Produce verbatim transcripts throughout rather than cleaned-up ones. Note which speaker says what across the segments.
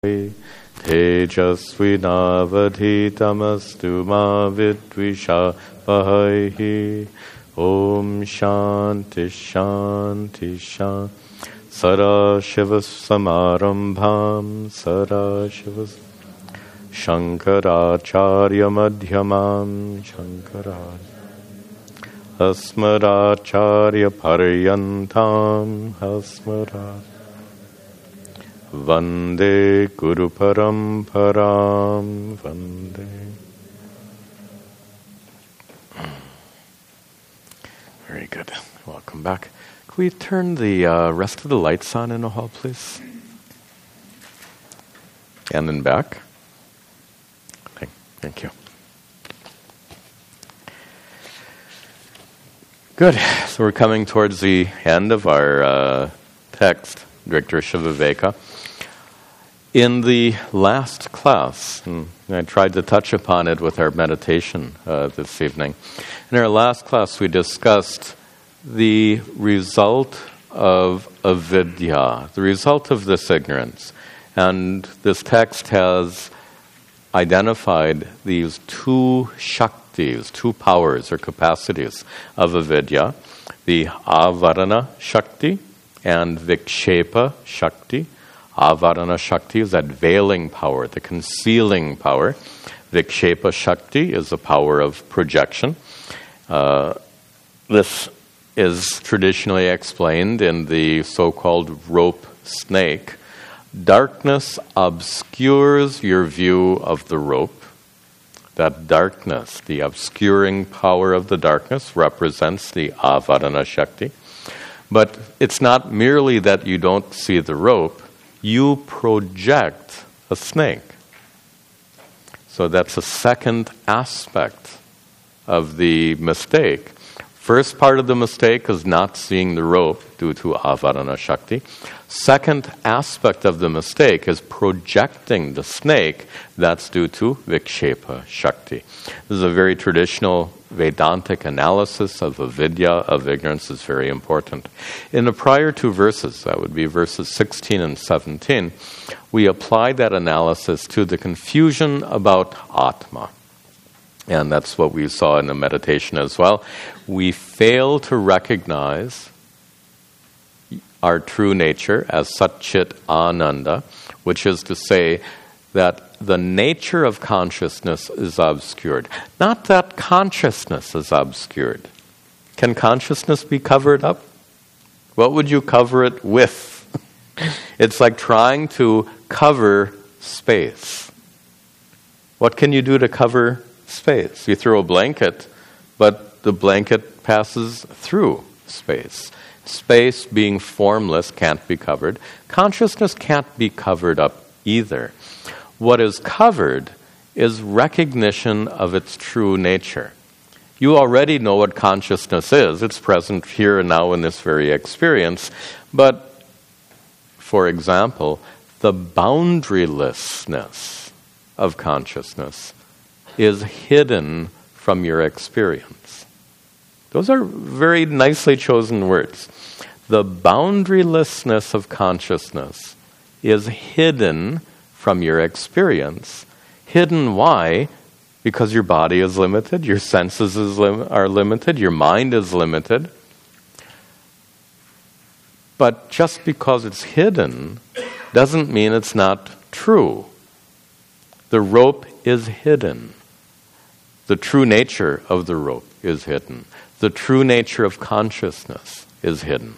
Speaker 1: Tejasvinavadhitamastu ma vidvishapahaihi. Om Shanti Shanti Shanti. Sadashivas samarambham Sadashivas Shankaracharya madhyamam Shankaracharya Asmadacharya paryantam Asmadacharya Vande Guru Paramparam Vande. Very good. Welcome back. Can we turn the uh, rest of the lights on in the hall, please? And then back. Okay, thank you. Good. So we're coming towards the end of our uh, text, Drikdrisha Viveka. In the last class, and I tried to touch upon it with our meditation uh, this evening. In our last class, we discussed the result of avidya, the result of this ignorance. And this text has identified these two shaktis, two powers or capacities of avidya, the avarana shakti and vikshepa shakti. Avarana shakti is that veiling power, the concealing power. Vikshepa shakti is the power of projection. Uh, this is traditionally explained in the so-called rope snake. Darkness obscures your view of the rope. That darkness, the obscuring power of the darkness, represents the avarana shakti. But it's not merely that you don't see the rope, you project a snake. So that's a second aspect of the mistake. First part of the mistake is not seeing the rope due to avarana shakti. Second aspect of the mistake is projecting the snake. That's due to vikshepa shakti. This is a very traditional Vedantic analysis of avidya, of ignorance, is very important. In the prior two verses, that would be verses sixteen and seventeen, we applied that analysis to the confusion about Atma. And that's what we saw in the meditation as well. We fail to recognize our true nature as Satchit Ananda, which is to say that the nature of consciousness is obscured. Not that consciousness is obscured. Can consciousness be covered up? What would you cover it with? It's like trying to cover space. What can you do to cover space? You throw a blanket, but the blanket passes through space. Space, being formless, can't be covered. Consciousness can't be covered up either. What is covered is recognition of its true nature. You already know what consciousness is. It's present here and now in this very experience. But, for example, the boundarylessness of consciousness is hidden from your experience. Those are very nicely chosen words. The boundarylessness of consciousness is hidden from your experience. Hidden why? Because your body is limited, your senses is lim- are limited, your mind is limited. But just because it's hidden doesn't mean it's not true. The rope is hidden. The true nature of the rope is hidden. The true nature of consciousness is hidden.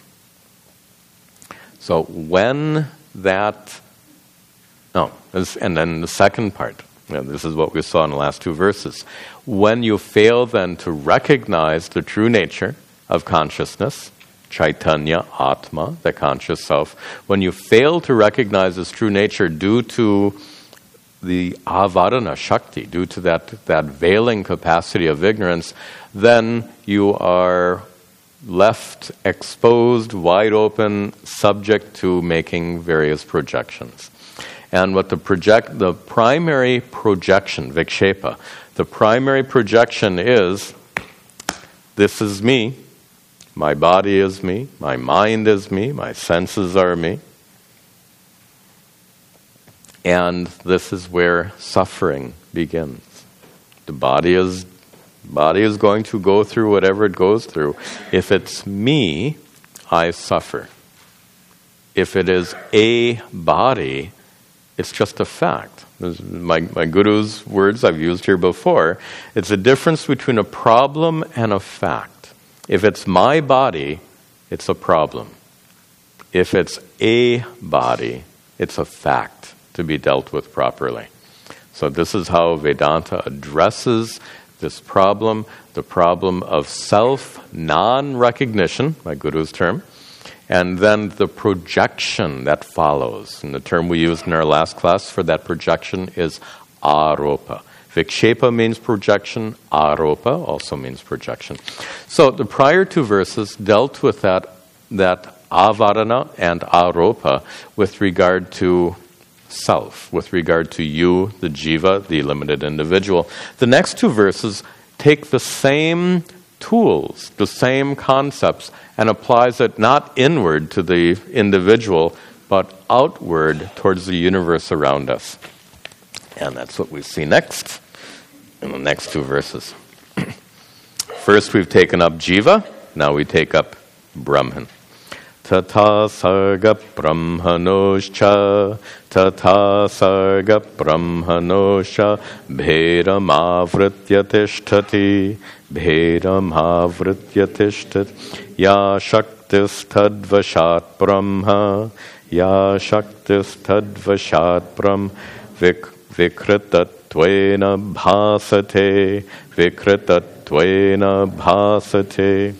Speaker 1: So when that... No, and then the second part, you know, this is what we saw in the last two verses. When you fail then to recognize the true nature of consciousness, Chaitanya, Atma, the conscious self, when you fail to recognize its true nature due to the avarana shakti, due to that, that veiling capacity of ignorance, then you are left exposed, wide open, subject to making various projections. And what the project, the primary projection, vikshepa, the primary projection is, this is me, my body is me, my mind is me, my senses are me. And this is where suffering begins. The body is body is going to go through whatever it goes through. If it's me, I suffer. If it is a body, it's just a fact. My, my guru's words I've used here before. It's a difference between a problem and a fact. If it's my body, it's a problem. If it's a body, it's a fact to be dealt with properly. So this is how Vedanta addresses this problem, the problem of self non-recognition, my guru's term, and then the projection that follows. And the term we used in our last class for that projection is aropa. Vikshepa means projection, aropa also means projection. So the prior two verses dealt with that, that avarana and aropa with regard to self, with regard to you, the jiva, the limited individual. The next two verses take the same tools, the same concepts, and applies it not inward to the individual, but outward towards the universe around us. And that's what we see next in the next two verses. First we've taken up jiva, now we take up Brahman. Tata sarga brahmanoscha, tata sarga brahmanoscha, bhedam avritya tishtati, bhedam avritya tishtati, ya shaktis tadvashat brahma, ya shaktis tadvashat brahma, vik, vikritattvena bhasate, vikritattvena bhasate.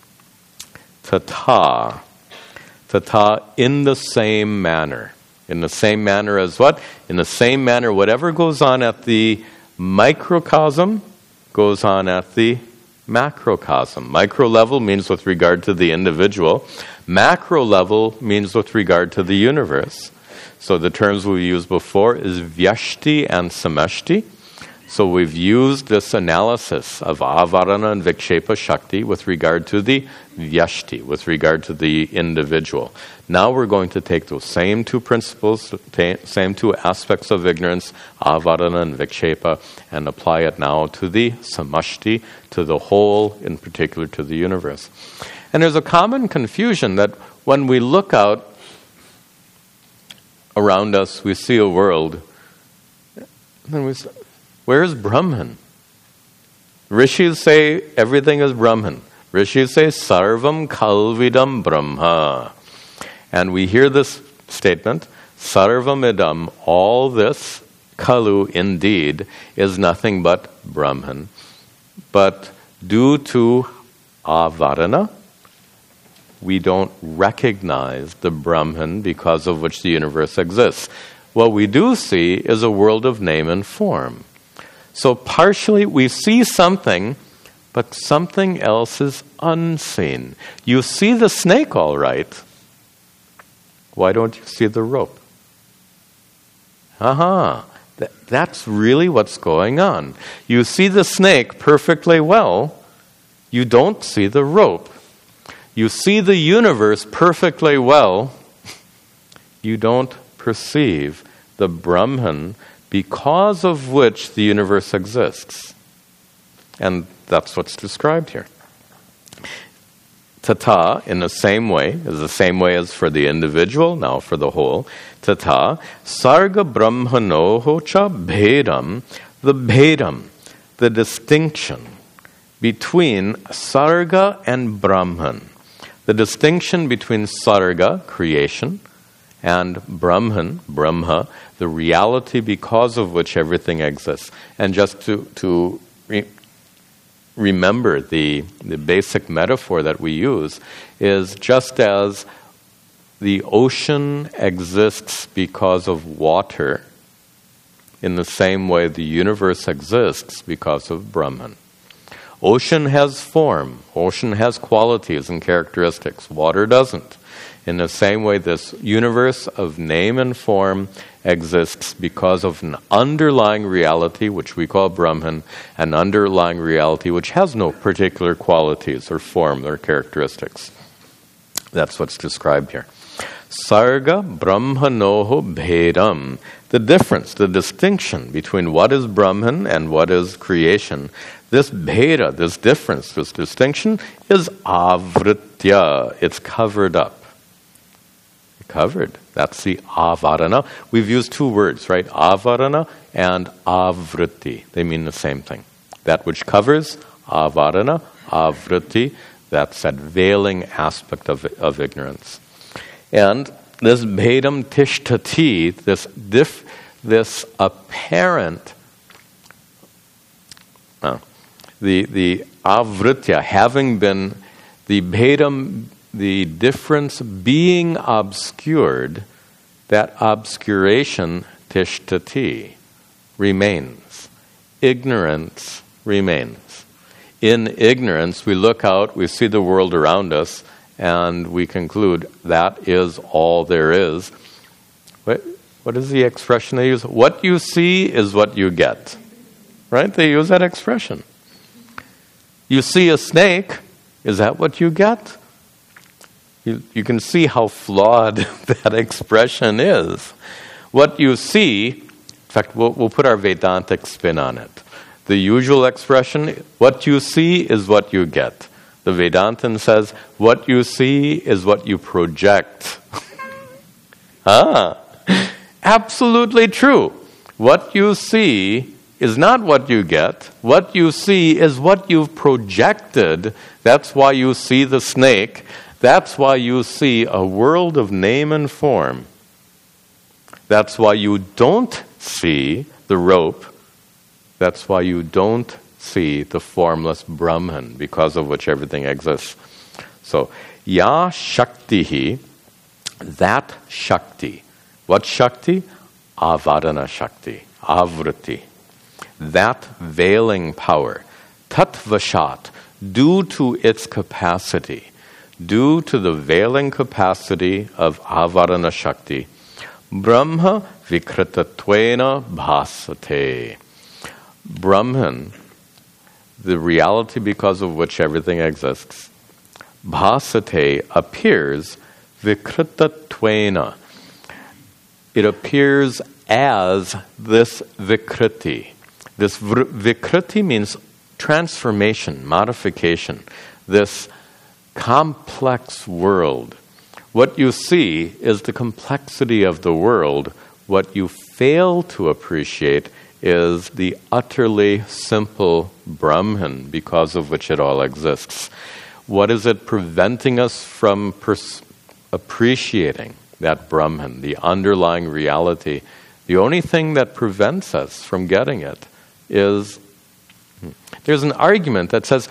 Speaker 1: Tata. Tata, in the same manner. In the same manner as what? In the same manner, whatever goes on at the microcosm goes on at the macrocosm. Micro level means with regard to the individual. Macro level means with regard to the universe. So the terms we used before is vyashti and samashti. So we've used this analysis of avarana and vikshepa shakti with regard to the vyashti, with regard to the individual. Now we're going to take those same two principles, same two aspects of ignorance, avarana and vikshepa, and apply it now to the samashti, to the whole, in particular to the universe. And there's a common confusion that when we look out around us, we see a world, and we say, where is Brahman? Rishis say everything is Brahman. Rishis say sarvam kalvidam brahma. And we hear this statement, sarvam idam, all this, kalu indeed, is nothing but Brahman. But due to avarana, we don't recognize the Brahman because of which the universe exists. What we do see is a world of name and form. So partially we see something, but something else is unseen. You see the snake all right. Why don't you see the rope? Aha, Th- that's really what's going on. You see the snake perfectly well. You don't see the rope. You see the universe perfectly well. You don't perceive the Brahman because of which the universe exists. And that's what's described here. Tata, in the same way, is the same way as for the individual, now for the whole. Tata, sarga brahmanoho cha bhedam, the bhedam, the distinction between sarga and Brahman. The distinction between sarga, creation, and Brahman, Brahma, the reality because of which everything exists. And just to, to re- remember the, the basic metaphor that we use is just as the ocean exists because of water, in the same way the universe exists because of Brahman. Ocean has form, ocean has qualities and characteristics, water doesn't. In the same way, this universe of name and form exists because of an underlying reality, which we call Brahman, an underlying reality which has no particular qualities or form or characteristics. That's what's described here. Sarga Brahmanoho Bhedam. The difference, the distinction between what is Brahman and what is creation, this Bheda, this difference, this distinction is Avritya. It's covered up. Covered. That's the Avarana. We've used two words, right? Avarana and Avritti. They mean the same thing. That which covers, Avarana, Avritti, that's that veiling aspect of, of ignorance. And this Bhedam Tishtati, this diff, this apparent, uh, the the Avritya, having been the Bhedam, the difference being obscured, that obscuration Tishtati remains. Ignorance remains. In ignorance, we look out, we see the world around us, and we conclude that is all there is. What, what is the expression they use? What you see is what you get. Right? They use that expression. You see a snake, is that what you get? You, you can see how flawed that expression is. What you see, in fact, we'll, we'll put our Vedantic spin on it. The usual expression, what you see is what you get. The Vedantin says, what you see is what you project. ah, absolutely true. What you see is not what you get. What you see is what you've projected. That's why you see the snake. That's why you see a world of name and form. That's why you don't see the rope. That's why you don't see the formless Brahman, because of which everything exists. So, ya shaktihi, that Shakti. What Shakti? Avadana Shakti, Avritti. That veiling power, tatvashat, due to its capacity, due to the veiling capacity of Avadana Shakti, Brahma vikritattvena bhasate. Brahman, the reality because of which everything exists, bhasate, appears vikritattvena. It appears as this vikriti. This vr- vikriti means transformation, modification, this complex world. What you see is the complexity of the world. What you fail to appreciate is the utterly simple Brahman because of which it all exists. What is it preventing us from pers- appreciating that Brahman, the underlying reality? The only thing that prevents us from getting it is, there's an argument that says,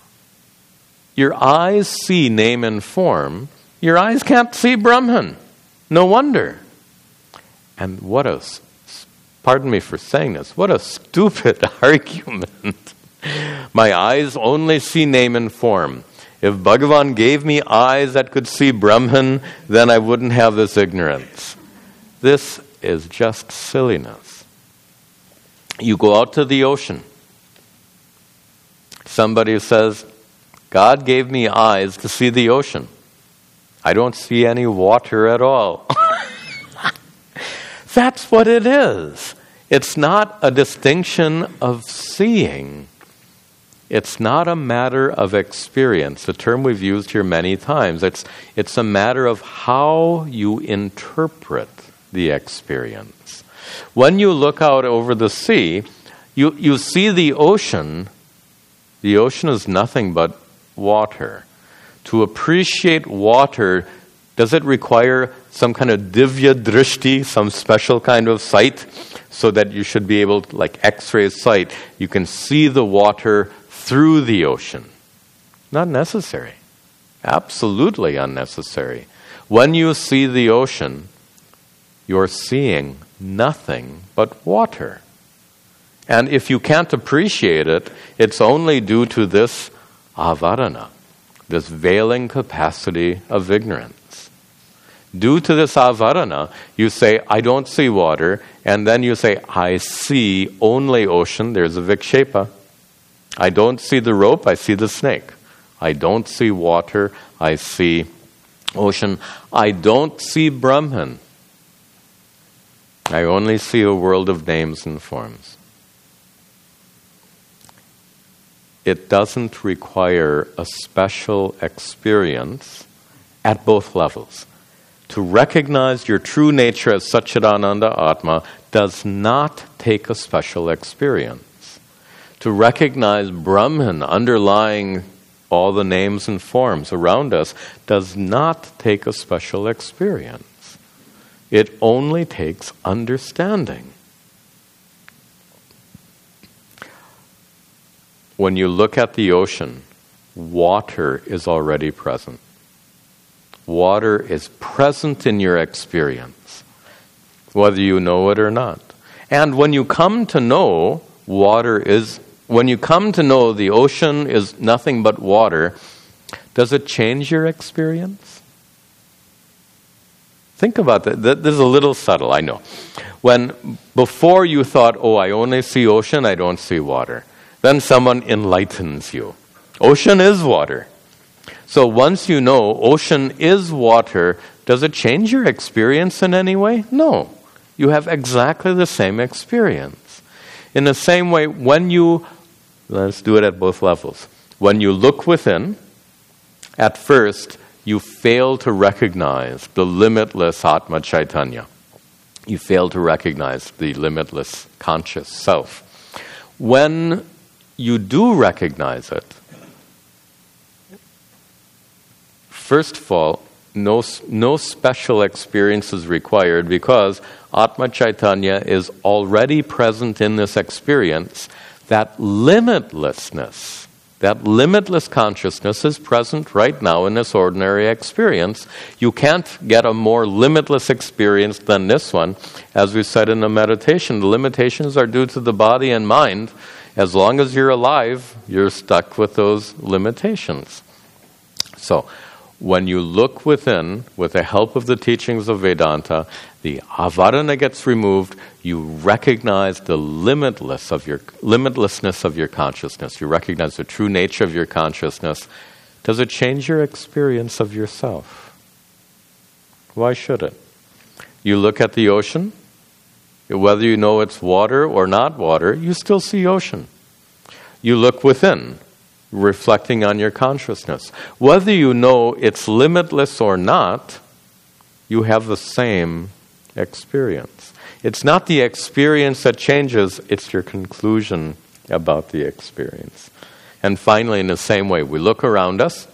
Speaker 1: your eyes see name and form, your eyes can't see Brahman. No wonder. And what a, pardon me for saying this, what a stupid argument. My eyes only see name and form. If Bhagavan gave me eyes that could see Brahman, then I wouldn't have this ignorance. This is just silliness. You go out to the ocean. Somebody says, God gave me eyes to see the ocean. I don't see any water at all. That's what it is. It's not a distinction of seeing. It's not a matter of experience, a term we've used here many times. It's, it's a matter of how you interpret the experience. When you look out over the sea, you, you see the ocean. The ocean is nothing but water. To appreciate water, does it require some kind of divya drishti, some special kind of sight, so that you should be able to, like X-ray sight, you can see the water through the ocean? Not necessary. Absolutely unnecessary. When you see the ocean, you're seeing nothing but water. And if you can't appreciate it, it's only due to this avarana, this veiling capacity of ignorance. Due to this avarana, you say, I don't see water, and then you say, I see only ocean. There's a vikshepa. I don't see the rope, I see the snake. I don't see water, I see ocean, I don't see Brahman. I only see a world of names and forms. It doesn't require a special experience at both levels. To recognize your true nature as Satchidananda Atma does not take a special experience. To recognize Brahman underlying all the names and forms around us does not take a special experience. It only takes understanding. When you look at the ocean, water is already present. Water is present in your experience, whether you know it or not. And when you come to know water is, when you come to know the ocean is nothing but water, does it change your experience? Think about that. This is a little subtle, I know. When before you thought, oh, I only see ocean, I don't see water. Then someone enlightens you. Ocean is water. So once you know ocean is water, does it change your experience in any way? No. You have exactly the same experience. In the same way, when you, let's do it at both levels. When you look within, at first, you fail to recognize the limitless Atma Chaitanya. You fail to recognize the limitless conscious self. When you do recognize it, first of all, no, no special experience is required because Atma Chaitanya is already present in this experience. That limitlessness, that limitless consciousness is present right now in this ordinary experience. You can't get a more limitless experience than this one. As we said in the meditation, the limitations are due to the body and mind. As long as you're alive, you're stuck with those limitations. So, when you look within, with the help of the teachings of Vedanta, the avarana gets removed, you recognize the limitless of your, limitlessness of your consciousness. You recognize the true nature of your consciousness. Does it change your experience of yourself? Why should it? You look at the ocean, whether you know it's water or not water, you still see ocean. You look within, reflecting on your consciousness. Whether you know it's limitless or not, you have the same experience. It's not the experience that changes, it's your conclusion about the experience. And finally, in the same way, we look around us.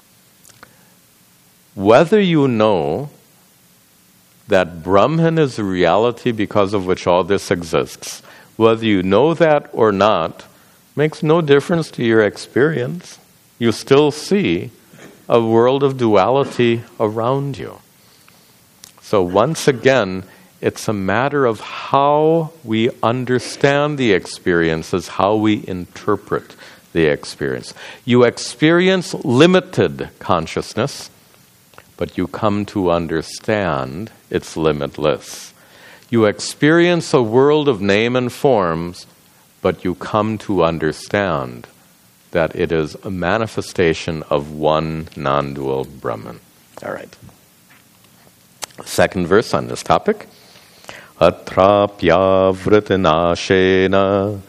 Speaker 1: Whether you know that Brahman is a reality because of which all this exists, whether you know that or not, makes no difference to your experience. You still see a world of duality around you. So once again, it's a matter of how we understand the experiences, how we interpret the experience. You experience limited consciousness, but you come to understand it's limitless. You experience a world of name and forms, but you come to understand that it is a manifestation of one non-dual Brahman. All right. Second verse on this topic. Atrapyavrtinashena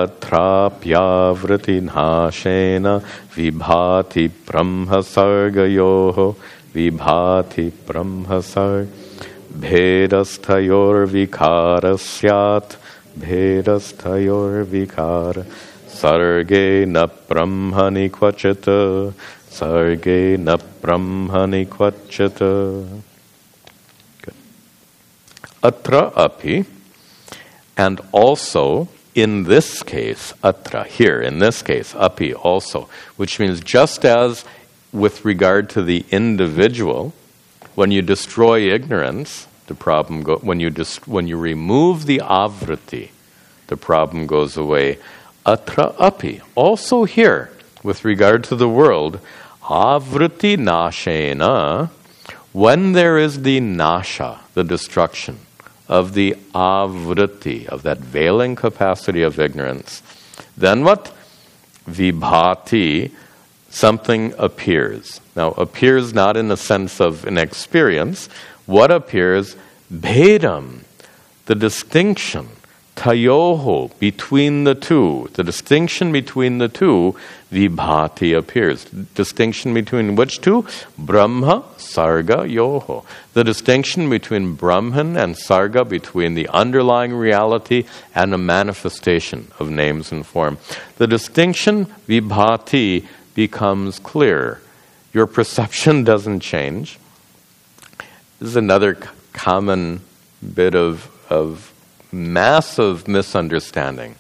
Speaker 1: atrapyavrtinashena vibhati brahma sargayoho vibhati brahma sarg bhedastayor vikarasyat bhedastayor vikara sarge na brahmani kvachita sarge na brahmani kvachita. Good. Atra api, and also in this case, atra, here, in this case, api also, which means just as with regard to the individual, when you destroy ignorance, the problem go, when you dist- when you remove the avriti, the problem goes away. Atra api, also here, with regard to the world, avriti nashena, when there is the nasha, the destruction of the avriti, of that veiling capacity of ignorance, then what? Vibhati, something appears. Now, appears not in the sense of an experience. What appears? Bhedam, the distinction, tayoho, between the two. The distinction between the two, vibhati, appears. Distinction between which two? Brahma, sarga, yoho. The distinction between Brahman and sarga, between the underlying reality and the manifestation of names and form. The distinction, vibhati, becomes clear. Your perception doesn't change. This is another c- common bit of, of massive misunderstanding.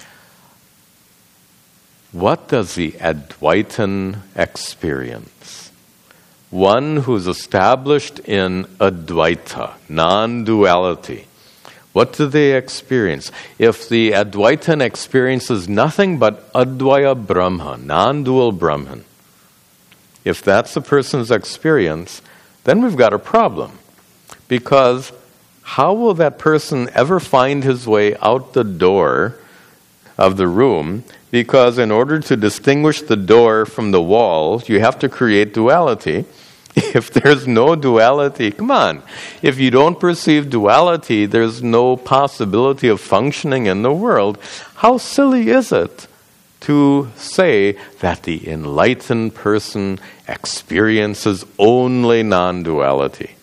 Speaker 1: What does the Advaitin experience? One who's established in Advaita, non-duality. What do they experience? If the Advaitin experiences nothing but Advaya Brahma, non-dual Brahman, if that's a person's experience, then we've got a problem. Because how will that person ever find his way out the door of the room? Because in order to distinguish the door from the wall, you have to create duality. If there's no duality, come on. If you don't perceive duality, there's no possibility of functioning in the world. How silly is it to say that the enlightened person experiences only non-duality?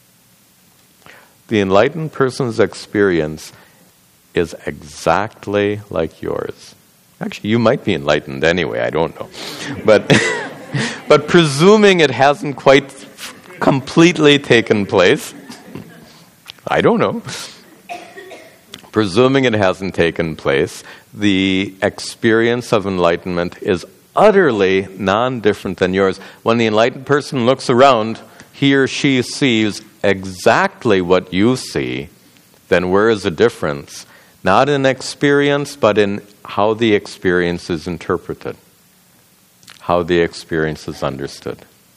Speaker 1: The enlightened person's experience is exactly like yours. Actually, you might be enlightened anyway, I don't know. But... But presuming it hasn't quite completely taken place, I don't know. Presuming it hasn't taken place, the experience of enlightenment is utterly non-different than yours. When the enlightened person looks around, he or she sees exactly what you see, then where is the difference? Not in experience, but in how the experience is interpreted. How the experience is understood.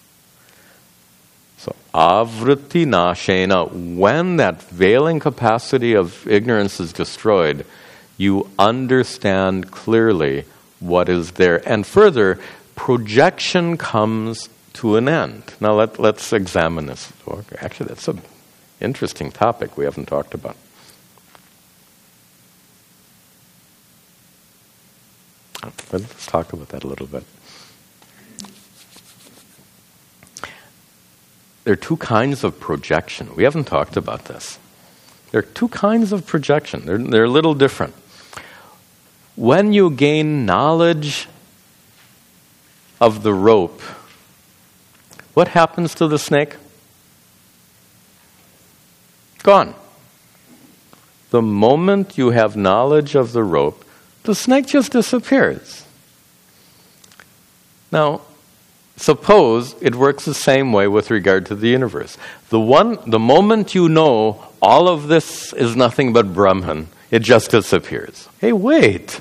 Speaker 1: So, avritti nashena, when that veiling capacity of ignorance is destroyed, you understand clearly what is there. And further, projection comes to an end. Now, let, let's examine this. Actually, that's an interesting topic we haven't talked about. Let's talk about that a little bit. There are two kinds of projection. We haven't talked about this. There are two kinds of projection. They're, they're a little different. When you gain knowledge of the rope, what happens to the snake? Gone. The moment you have knowledge of the rope, the snake just disappears. Now, suppose it works the same way with regard to the universe. The one, the moment you know all of this is nothing but Brahman, it just disappears. Hey, wait.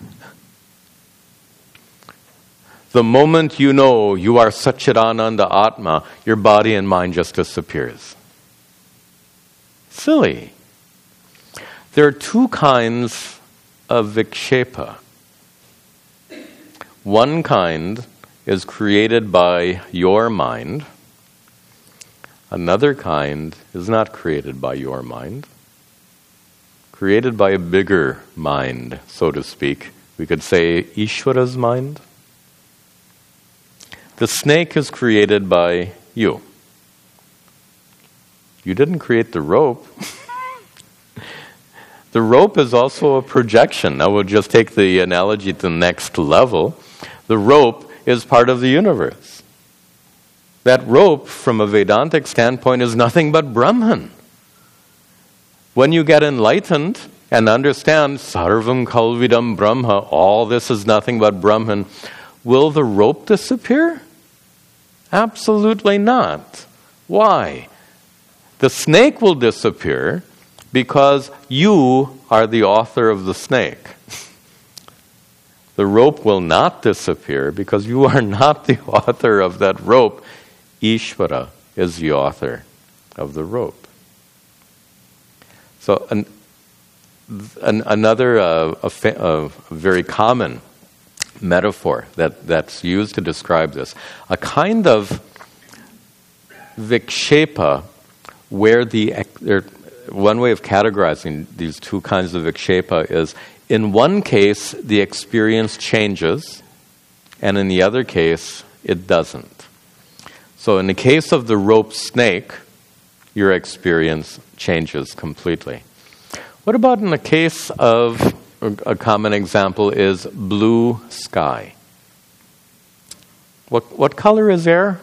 Speaker 1: The moment you know you are Satchidananda Atma, your body and mind just disappears. Silly. There are two kinds of vikshepa. One kind is created by your mind. Another kind is not created by your mind. Created by a bigger mind, so to speak. We could say Ishvara's mind. The snake is created by you. You didn't create the rope. The rope is also a projection. Now we'll just take the analogy to the next level. The rope is part of the universe. That rope, from a Vedantic standpoint, is nothing but Brahman. When you get enlightened and understand Sarvam Kalvidam Brahma, all this is nothing but Brahman, will the rope disappear? Absolutely not. Why? The snake will disappear because you are the author of the snake. The rope will not disappear because you are not the author of that rope. Ishvara is the author of the rope. So an, an, another uh, a, fa- a very common metaphor that, that's used to describe this. A kind of vikshepa where the... There, one way of categorizing these two kinds of vikshepa is, in one case, the experience changes, and in the other case, it doesn't. So in the case of the rope snake, your experience changes completely. What about in the case of, a common example is blue sky? What, what color is air?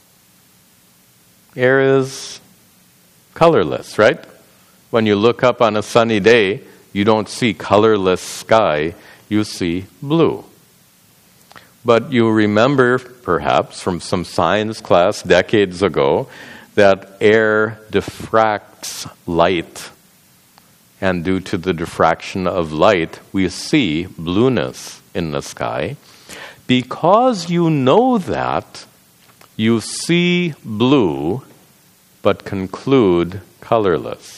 Speaker 1: Air is colorless, right? When you look up on a sunny day, you don't see colorless sky, you see blue. But you remember, perhaps, from some science class decades ago, that air diffracts light. And due to the diffraction of light, we see blueness in the sky. Because you know that, you see blue, but conclude colorless.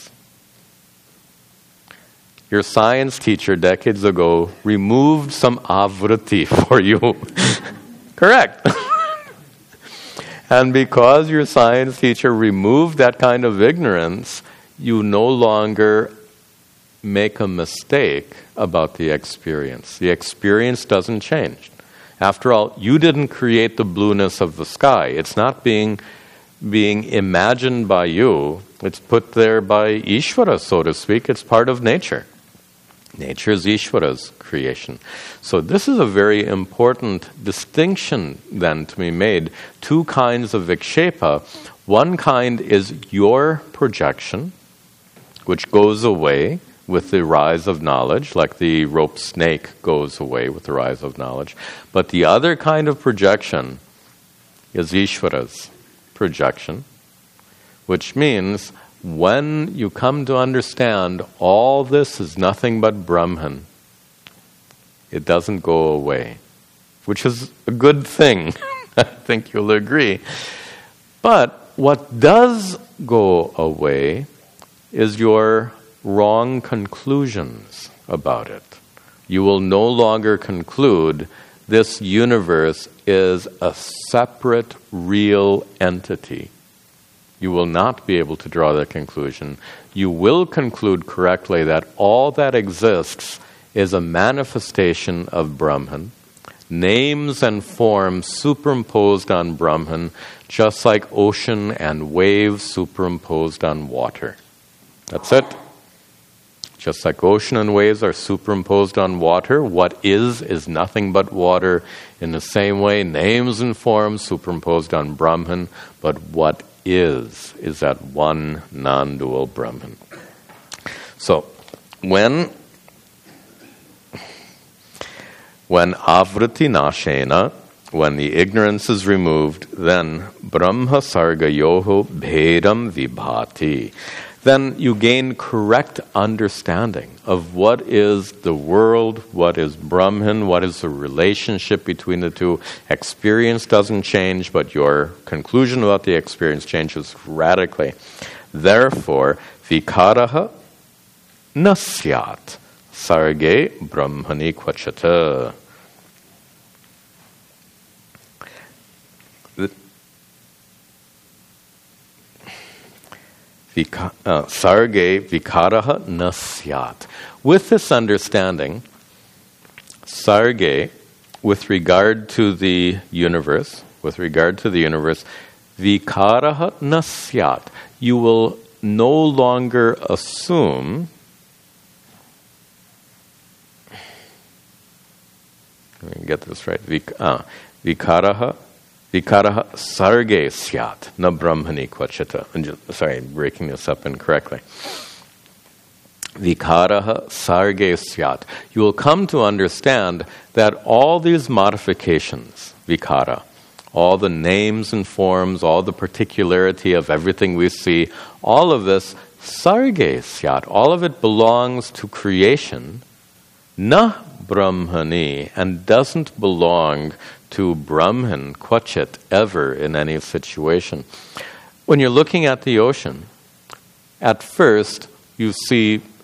Speaker 1: Your science teacher decades ago removed some avriti for you. Correct. And because your science teacher removed that kind of ignorance, you no longer make a mistake about the experience. The experience doesn't change. After all, you didn't create the blueness of the sky. It's not being being imagined by you. It's put there by Ishvara, so to speak. It's part of nature. Nature is Ishvara's creation. So this is a very important distinction then to be made. Two kinds of vikshepa. One kind is your projection, which goes away with the rise of knowledge, like the rope snake goes away with the rise of knowledge. But the other kind of projection is Ishvara's projection, which means when you come to understand all this is nothing but Brahman, it doesn't go away, which is a good thing. I think you'll agree. But what does go away is your wrong conclusions about it. You will no longer conclude this universe is a separate, real entity. You will not be able to draw that conclusion. You will conclude correctly that all that exists is a manifestation of Brahman, names and forms superimposed on Brahman, just like ocean and waves superimposed on water. That's it. Just like ocean and waves are superimposed on water, what is is nothing but water. In the same way, names and forms superimposed on Brahman, but what is, is that one non-dual Brahman. So, when when avriti nashena, when the ignorance is removed, then brahma sarga yoho bhedam vibhati. Then you gain correct understanding of what is the world, what is Brahman, what is the relationship between the two. Experience doesn't change, but your conclusion about the experience changes radically. Therefore, vikaraha na syat sarge brahmani kvachata. Vika, uh, sarge vikaraha na syat. With this understanding, sarge, with regard to the universe, with regard to the universe, vikaraha na syat. You will no longer assume. Let me get this right. Vik, uh, vikaraha. Vikaraha sarge syat, na brahmani kvachita. Sorry, I'm breaking this up incorrectly. Vikaraha sarge syat. You will come to understand that all these modifications, vikara, all the names and forms, all the particularity of everything we see, all of this, sarge syat, all of it belongs to creation, na brahmani, and doesn't belong to Brahman, kvachit, ever in any situation. When you're looking at the ocean, at first you see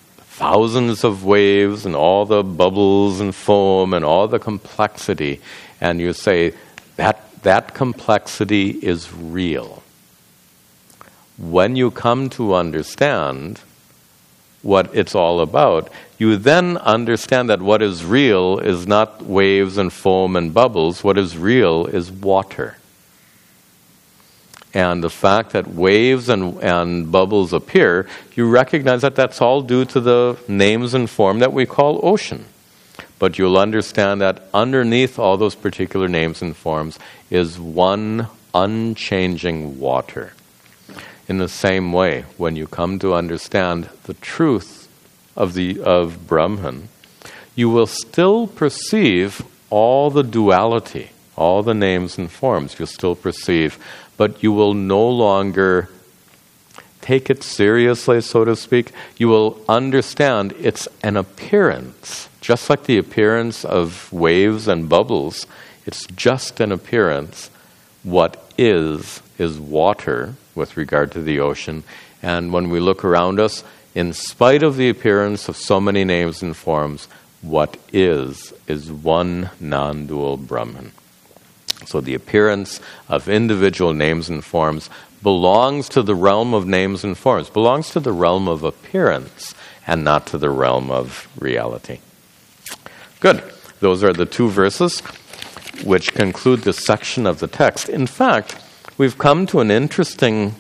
Speaker 1: thousands of waves and all the bubbles and foam and all the complexity, and you say that that complexity is real. When you come to understand what it's all about, you then understand that what is real is not waves and foam and bubbles. What is real is water. And the fact that waves and, and bubbles appear, you recognize that that's all due to the names and form that we call ocean. But you'll understand that underneath all those particular names and forms is one unchanging water. In the same way, when you come to understand the truth of the of Brahman, you will still perceive all the duality, all the names and forms you'll still perceive, but you will no longer take it seriously, so to speak. You will understand it's an appearance. Just like the appearance of waves and bubbles, it's just an appearance. What is, is water with regard to the ocean. And when we look around us, in spite of the appearance of so many names and forms, what is, is one non-dual Brahman. So the appearance of individual names and forms belongs to the realm of names and forms, belongs to the realm of appearance, and not to the realm of reality. Good. Those are the two verses which conclude this section of the text. In fact, we've come to an interesting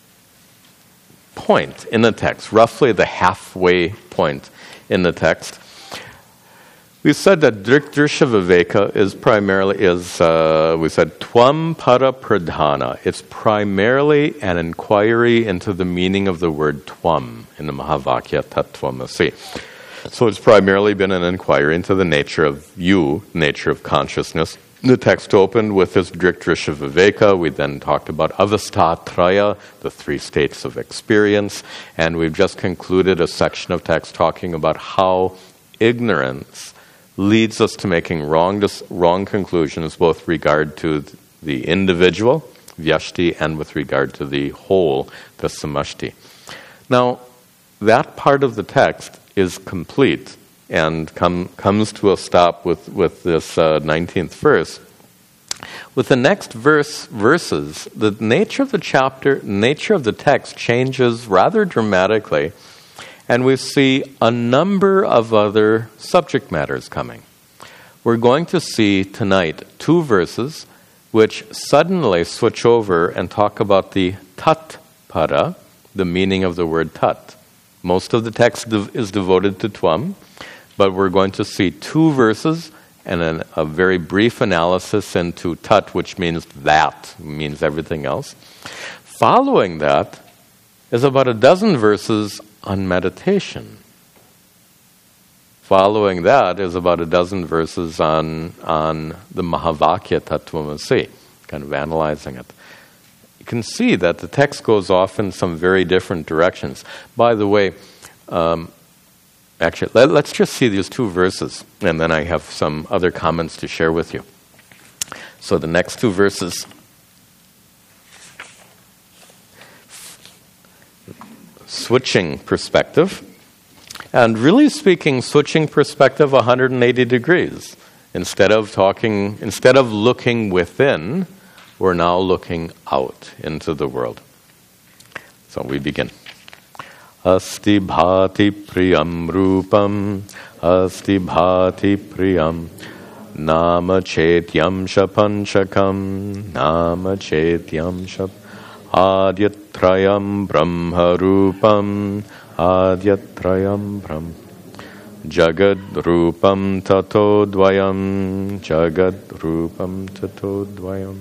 Speaker 1: point in the text, roughly the halfway point in the text. We said that Drisha Viveka is primarily, is uh, we said, Tvam Para Pradhana. It's primarily an inquiry into the meaning of the word Tvam in the Mahavakya Tattvamasi. So it's primarily been an inquiry into the nature of you, nature of consciousness. The text opened with this Drisha Viveka. We then talked about Avasthatraya, the three states of experience. And we've just concluded a section of text talking about how ignorance leads us to making wrong wrong conclusions, both regard to the individual, vyashti, and with regard to the whole, the samashti. Now, that part of the text is complete and come, comes to a stop with, with this uh, nineteenth verse. With the next verse verses, the nature of the chapter, nature of the text changes rather dramatically, and we see a number of other subject matters coming. We're going to see tonight two verses which suddenly switch over and talk about the tat para, the meaning of the word tat. Most of the text is devoted to Tvam, but we're going to see two verses and an, a very brief analysis into tat, which means that, means everything else. Following that is about a dozen verses on meditation. Following that is about a dozen verses on, on the Mahavakya Tattvamasi, kind of analyzing it. You can see that the text goes off in some very different directions. By the way, um, actually, let, let's just see these two verses, and then I have some other comments to share with you. So the next two verses, switching perspective, and really speaking, switching perspective one hundred eighty degrees. Instead of talking, instead of looking within, we're now looking out into the world. So we begin. Asti bhati priyam rupam, asti bhati priyam, nama chetyam shapanchakam, nama chetyam shap, adyatrayam brahma rupam, adyatrayam brahma, jagad rupam tato dvayam, jagad rupam tato dvayam.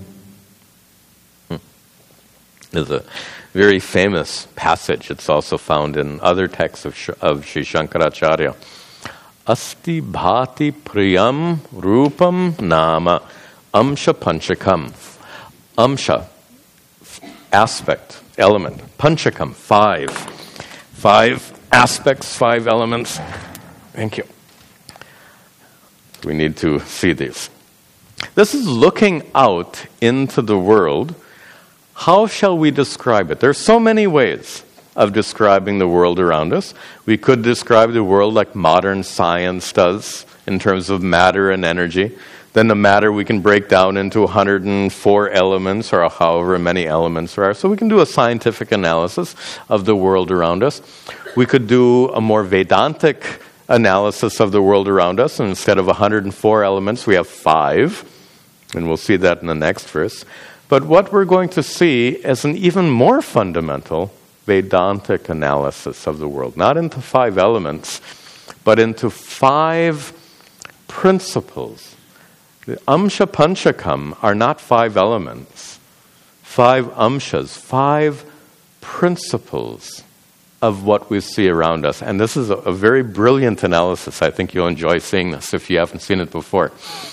Speaker 1: Is a very famous passage. It's also found in other texts of, Sh- of Sri Shankaracharya. Asti bhati priyam rupam nama amsha panchakam. Amsha, aspect, element. Panchakam, five. Five aspects, five elements. Thank you. We need to see these. This is looking out into the world. How shall we describe it? There are so many ways. of describing the world around us. We could describe the world like modern science does in terms of matter and energy. Then the matter we can break down into one hundred four elements or however many elements there are. So we can do a scientific analysis of the world around us. We could do a more Vedantic analysis of the world around us. And instead of one hundred four elements, we have five. And we'll see that in the next verse. But what we're going to see is an even more fundamental Vedantic analysis of the world. Not into five elements, but into five principles. The Amsha Panchakam are not five elements. Five amshas, five principles of what we see around us. And this is a, a very brilliant analysis. I think you'll enjoy seeing this if you haven't seen it before.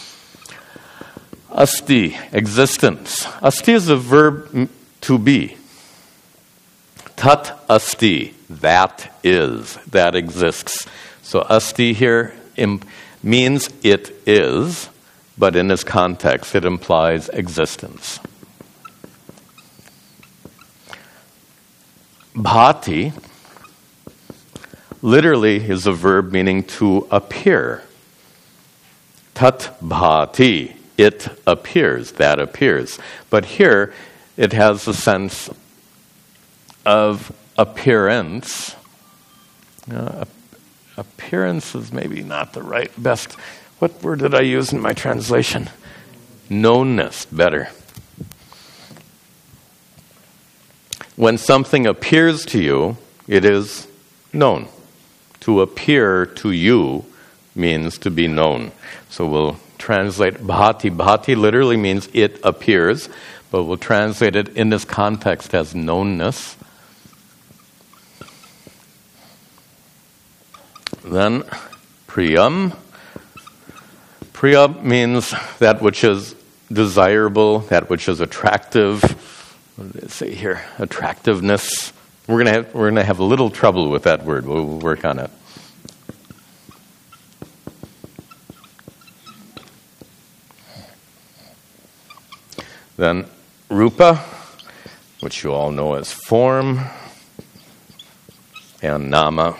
Speaker 1: Asti, existence. Asti is a verb to be. Tat asti, that is, that exists. So asti here im- means it is, but in this context it implies existence. Bhati literally is a verb meaning to appear. Tat bhati, it appears, that appears. But here it has a sense of appearance. Uh, appearance is maybe not the right best. What word did I use in my translation? Knownness, better. When something appears to you, it is known. To appear to you means to be known. So we'll translate bhati. Bhati literally means it appears, but we'll translate it in this context as knownness. Then priyam. Priya means that which is desirable, that which is attractive. What did it say here? Attractiveness. We're gonna have, we're gonna have a little trouble with that word. We'll, we'll work on it. Then rupa, which you all know as form, and nama.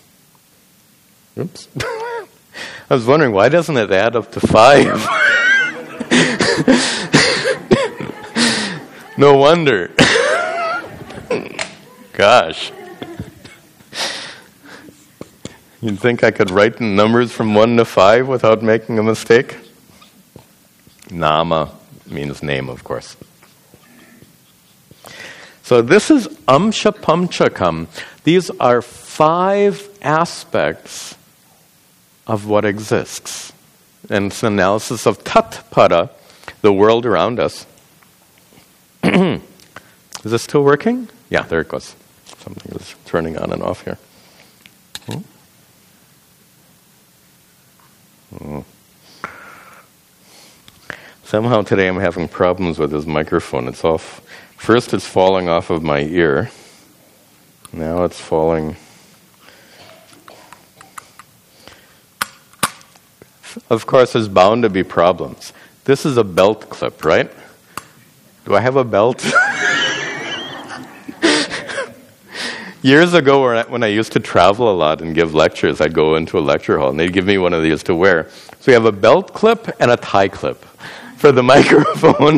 Speaker 1: Oops. I was wondering, why doesn't it add up to five? No wonder. Gosh. You'd think I could write in numbers from one to five without making a mistake? Nama means name, of course. So this is Amsha Panchakam. These are five aspects of what exists. And it's an analysis of Tat-pada, the world around us. Is this still working? Yeah, there it goes. Something is turning on and off here. Hmm? Hmm. Somehow today I'm having problems with this microphone. It's off. First it's falling off of my ear. Now it's falling. Of course, there's bound to be problems. This is a belt clip, right? Do I have a belt? Years ago, when I used to travel a lot and give lectures, I'd go into a lecture hall and they'd give me one of these to wear. So you have a belt clip and a tie clip for the microphone.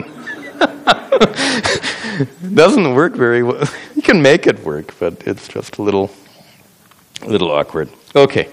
Speaker 1: It doesn't work very well. You can make it work, but it's just a little, a little awkward. Okay.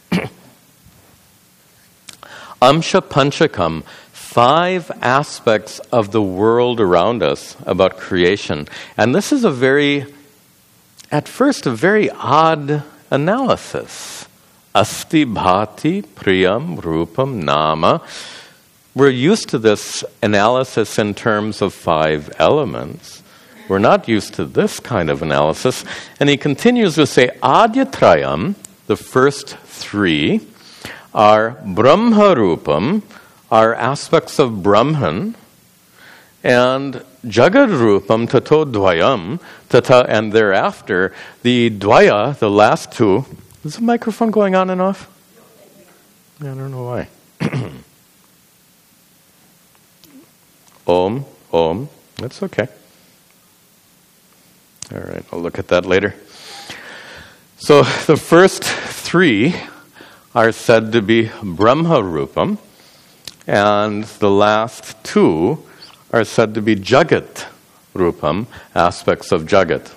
Speaker 1: Amsha Panchakam, five aspects of the world around us about creation. And this is a very, at first, a very odd analysis. Asti bhati priyam rupam nama. We're used to this analysis in terms of five elements. We're not used to this kind of analysis. And he continues to say, Adyatrayam, the first three, are Brahma Rupam, are aspects of Brahman, and Jagad Rupam Tato Dvayam, Tata, and thereafter, the Dvaya, the last two. Is the microphone going on and off? I don't know why. Om, Om, that's okay. All right, I'll look at that later. So the first three are said to be Brahma Rupam, and the last two are said to be Jagat Rupam, aspects of Jagat.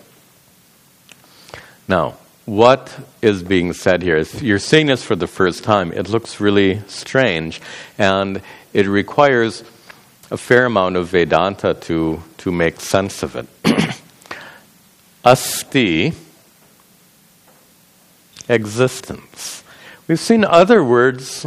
Speaker 1: Now, what is being said here? If you're seeing this for the first time, it looks really strange, and it requires a fair amount of Vedanta to, to make sense of it. Asti, existence. We've seen other words.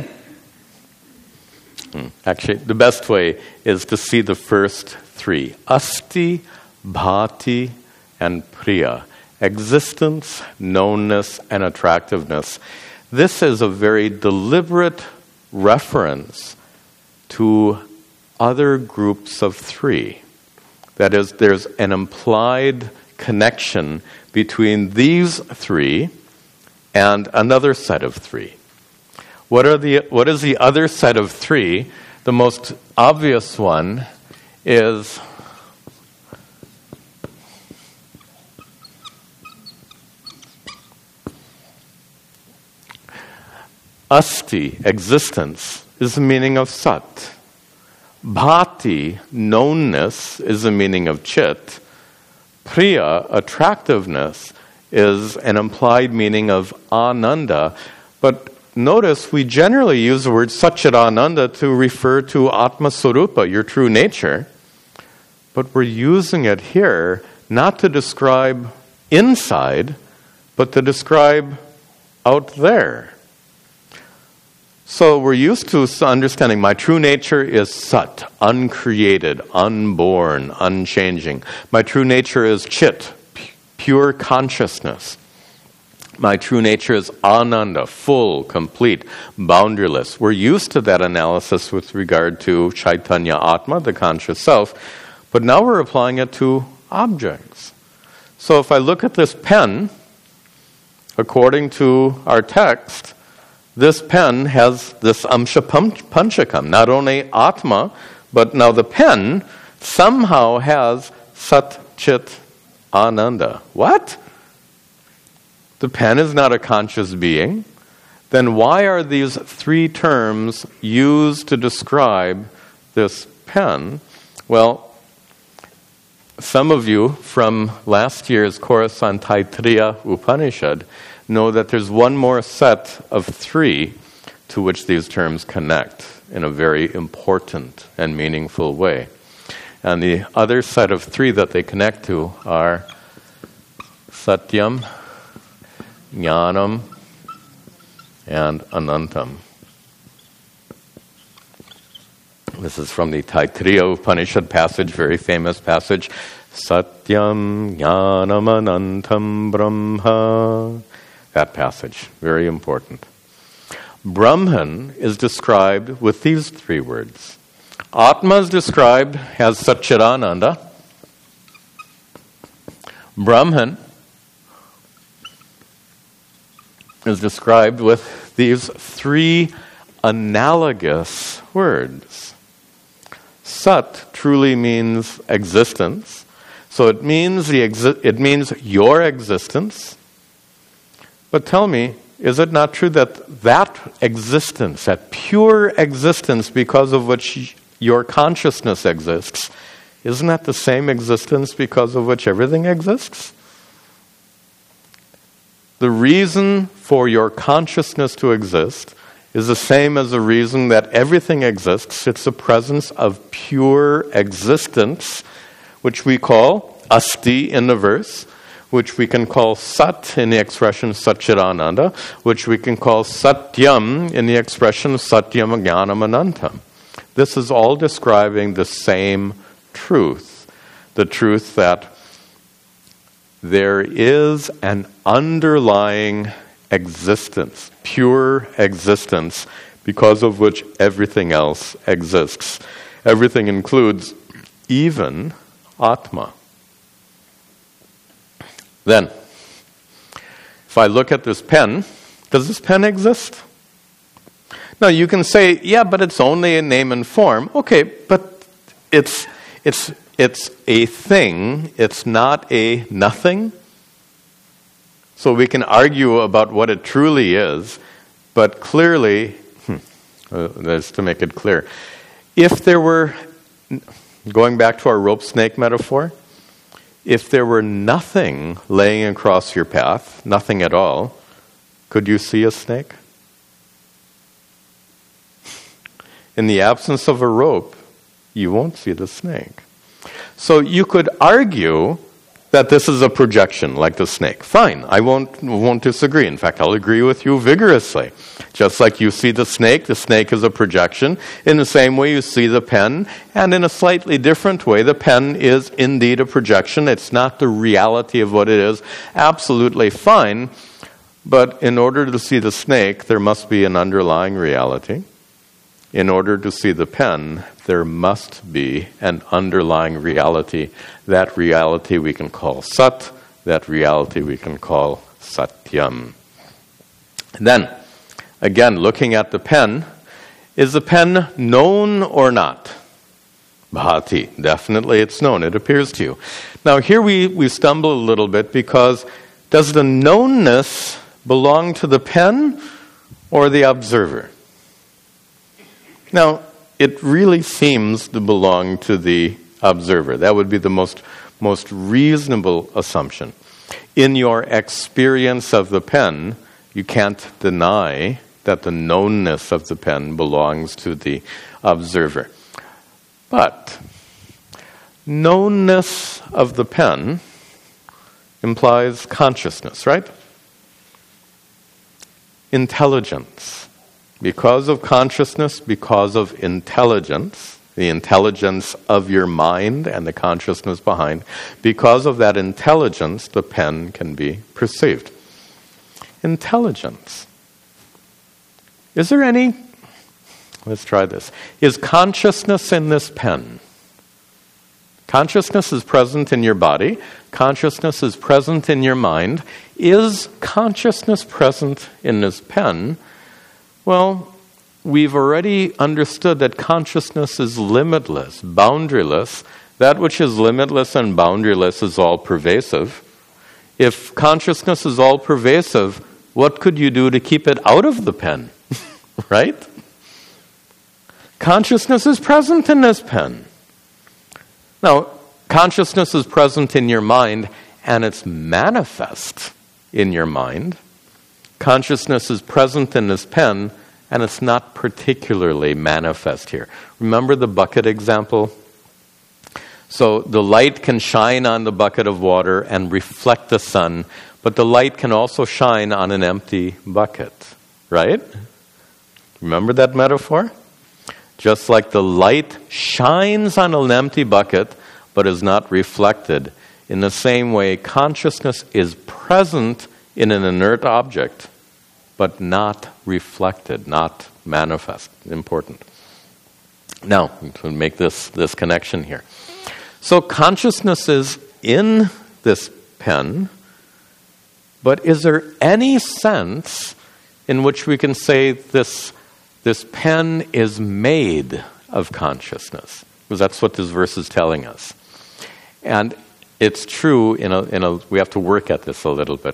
Speaker 1: Hmm. Actually, the best way is to see the first three. Asti, bhati, and priya. Existence, knownness, and attractiveness. This is a very deliberate reference to other groups of three. That is, there's an implied connection between these three and another set of three. What are the what is the other set of three? The most obvious one is asti, existence, is the meaning of sat. Bhati, knownness, is the meaning of chit. Priya, attractiveness, is an implied meaning of ananda. But notice we generally use the word Satchidananda to refer to Atma Sarupa, your true nature. But we're using it here not to describe inside, but to describe out there. So we're used to understanding my true nature is Sat, uncreated, unborn, unchanging. My true nature is Chit, pure consciousness. My true nature is Ananda, full, complete, boundaryless. We're used to that analysis with regard to Chaitanya Atma, the conscious self, but now we're applying it to objects. So if I look at this pen, according to our text, this pen has this Amsha Panchakam, not only Atma, but now the pen somehow has Sat, Chit, Ananda. What? The pen is not a conscious being. Then why are these three terms used to describe this pen? Well, some of you from last year's Khorasan Taittiriya Upanishad know that there's one more set of three to which these terms connect in a very important and meaningful way. And the other set of three that they connect to are Satyam, Jnanam, and Anantam. This is from the Taittiriya Upanishad passage, very famous passage. Satyam, Jnanam, Anantam, Brahma. That passage, very important. Brahman is described with these three words. Atma is described as Satchidananda. Brahman is described with these three analogous words. Sat truly means existence. So it means the exi- it means your existence. But tell me, is it not true that that existence, that pure existence because of which your consciousness exists, isn't that the same existence because of which everything exists? The reason for your consciousness to exist is the same as the reason that everything exists. It's the presence of pure existence, which we call asti in the verse, which we can call sat in the expression Satchidananda, which we can call satyam in the expression satyam jnanam anantam. This is all describing the same truth, the truth that there is an underlying existence, pure existence, because of which everything else exists. Everything includes even Atma. Then, if I look at this pen, does this pen exist? Now you can say, yeah, but it's only a name and form. Okay, but it's it's it's a thing. It's not a nothing. So we can argue about what it truly is, but clearly, hmm, uh, that's to make it clear. If there were, going back to our rope snake metaphor, if there were nothing laying across your path, nothing at all, could you see a snake? In the absence of a rope, you won't see the snake. So you could argue that this is a projection, like the snake. Fine, I won't won't disagree. In fact, I'll agree with you vigorously. Just like you see the snake, the snake is a projection. In the same way you see the pen, and in a slightly different way, the pen is indeed a projection. It's not the reality of what it is. Absolutely fine. But in order to see the snake, there must be an underlying reality. In order to see the pen, there must be an underlying reality. That reality we can call Sat, that reality we can call Satyam. Then, again, looking at the pen, is the pen known or not? Bhati, definitely it's known, it appears to you. Now here we, we stumble a little bit because does the knownness belong to the pen or the observer? Now, it really seems to belong to the observer. That would be the most, most reasonable assumption. In your experience of the pen, you can't deny that the knownness of the pen belongs to the observer. But knownness of the pen implies consciousness, right? Intelligence. Because of consciousness, because of intelligence, the intelligence of your mind and the consciousness behind, because of that intelligence, the pen can be perceived. Intelligence. Is there any, let's try this. Is consciousness in this pen? Consciousness is present in your body. Consciousness is present in your mind. Is consciousness present in this pen? Well, we've already understood that consciousness is limitless, boundaryless. That which is limitless and boundaryless is all-pervasive. If consciousness is all-pervasive, what could you do to keep it out of the pen? Right? Consciousness is present in this pen. Now, consciousness is present in your mind, and it's manifest in your mind. Consciousness is present in this pen, and it's not particularly manifest here. Remember the bucket example? So the light can shine on the bucket of water and reflect the sun, but the light can also shine on an empty bucket, right? Remember that metaphor? Just like the light shines on an empty bucket, but is not reflected, in the same way, consciousness is present in an inert object, but not reflected, not manifest. Important. Now, to make this, this connection here. So consciousness is in this pen, but is there any sense in which we can say this, this pen is made of consciousness? Because that's what this verse is telling us. And it's true, in a, in a, we have to work at this a little bit.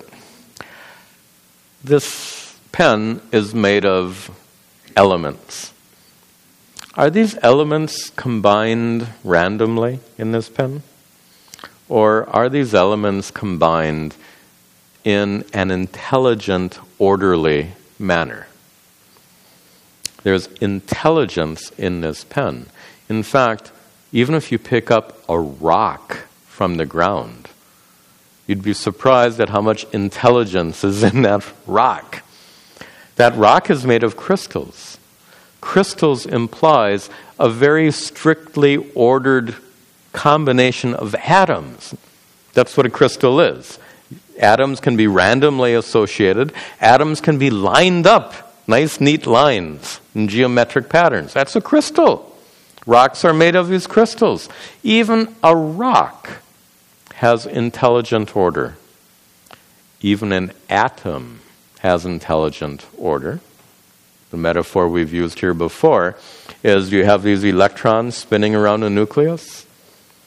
Speaker 1: This pen is made of elements. Are these elements combined randomly in this pen? Or are these elements combined in an intelligent, orderly manner? There's intelligence in this pen. In fact, even if you pick up a rock from the ground, you'd be surprised at how much intelligence is in that rock. That rock is made of crystals. Crystals implies a very strictly ordered combination of atoms. That's what a crystal is. Atoms can be randomly associated. Atoms can be lined up, nice, neat lines in geometric patterns. That's a crystal. Rocks are made of these crystals. Even a rock has intelligent order. Even an atom has intelligent order. The metaphor we've used here before is you have these electrons spinning around a nucleus.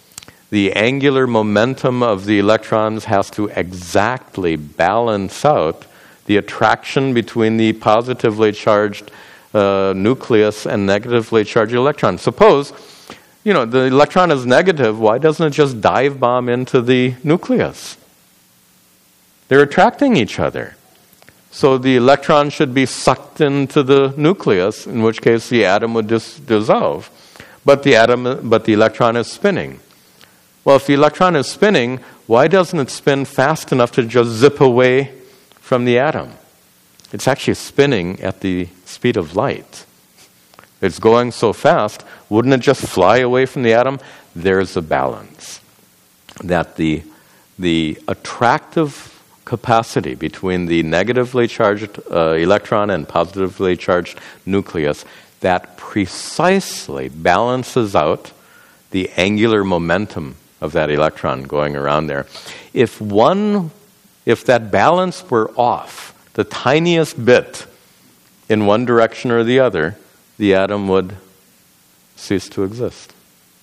Speaker 1: the angular momentum of the electrons has to exactly balance out the attraction between the positively charged uh, nucleus and negatively charged electron. Suppose, you know, the electron is negative, why doesn't it just dive bomb into the nucleus? They're attracting each other. So the electron should be sucked into the nucleus, in which case the atom would dis- dissolve. But the atom, but the electron is spinning. Well, if the electron is spinning, why doesn't it spin fast enough to just zip away from the atom? It's actually spinning at the speed of light. It's going so fast, wouldn't it just fly away from the atom? There's a balance. That the, the attractive capacity between the negatively charged uh, electron and positively charged nucleus, that precisely balances out the angular momentum of that electron going around there. If one, if that balance were off, the tiniest bit in one direction or the other, the atom would cease to exist.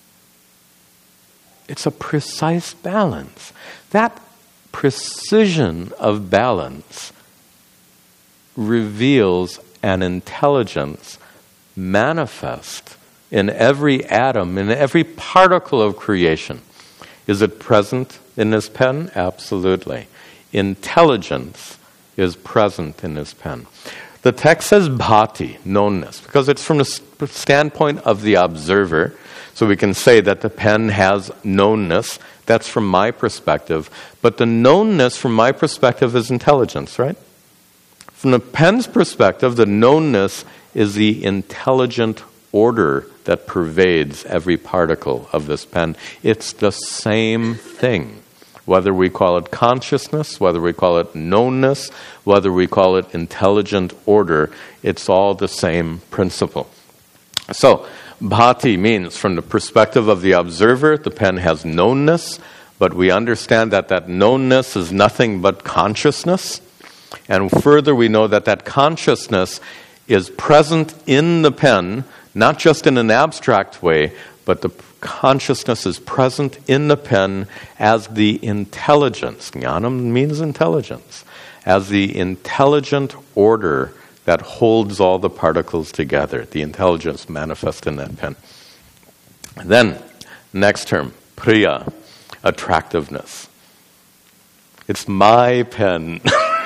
Speaker 1: It's a precise balance. That precision of balance reveals an intelligence manifest in every atom, in every particle of creation. Is it present in this pen? Absolutely. Intelligence is present in this pen. The text says bhati, knownness, because it's from the standpoint of the observer. So we can say that the pen has knownness. That's from my perspective. But the knownness from my perspective is intelligence, right? From the pen's perspective, the knownness is the intelligent order that pervades every particle of this pen. It's the same thing. Whether we call it consciousness, whether we call it knownness, whether we call it intelligent order, it's all the same principle. So, bhati means from the perspective of the observer, the pen has knownness, but we understand that that knownness is nothing but consciousness. And further, we know that that consciousness is present in the pen, not just in an abstract way, but the consciousness is present in the pen as the intelligence. Jnanam means intelligence. As the intelligent order that holds all the particles together. The intelligence manifest in that pen. Then, next term, priya, attractiveness. It's my pen.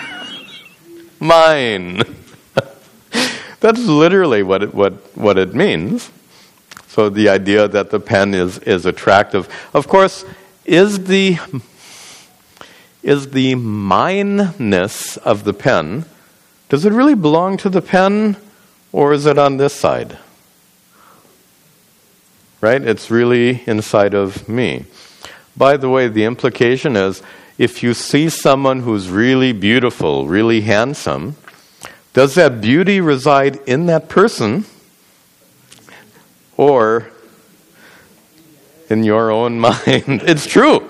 Speaker 1: Mine. That's literally what it, what, what it means. So the idea that the pen is, is attractive. Of course, is the, is the mineness of the pen, does it really belong to the pen, or is it on this side? Right? It's really inside of me. By the way, the implication is, if you see someone who's really beautiful, really handsome, does that beauty reside in that person or in your own mind? It's true.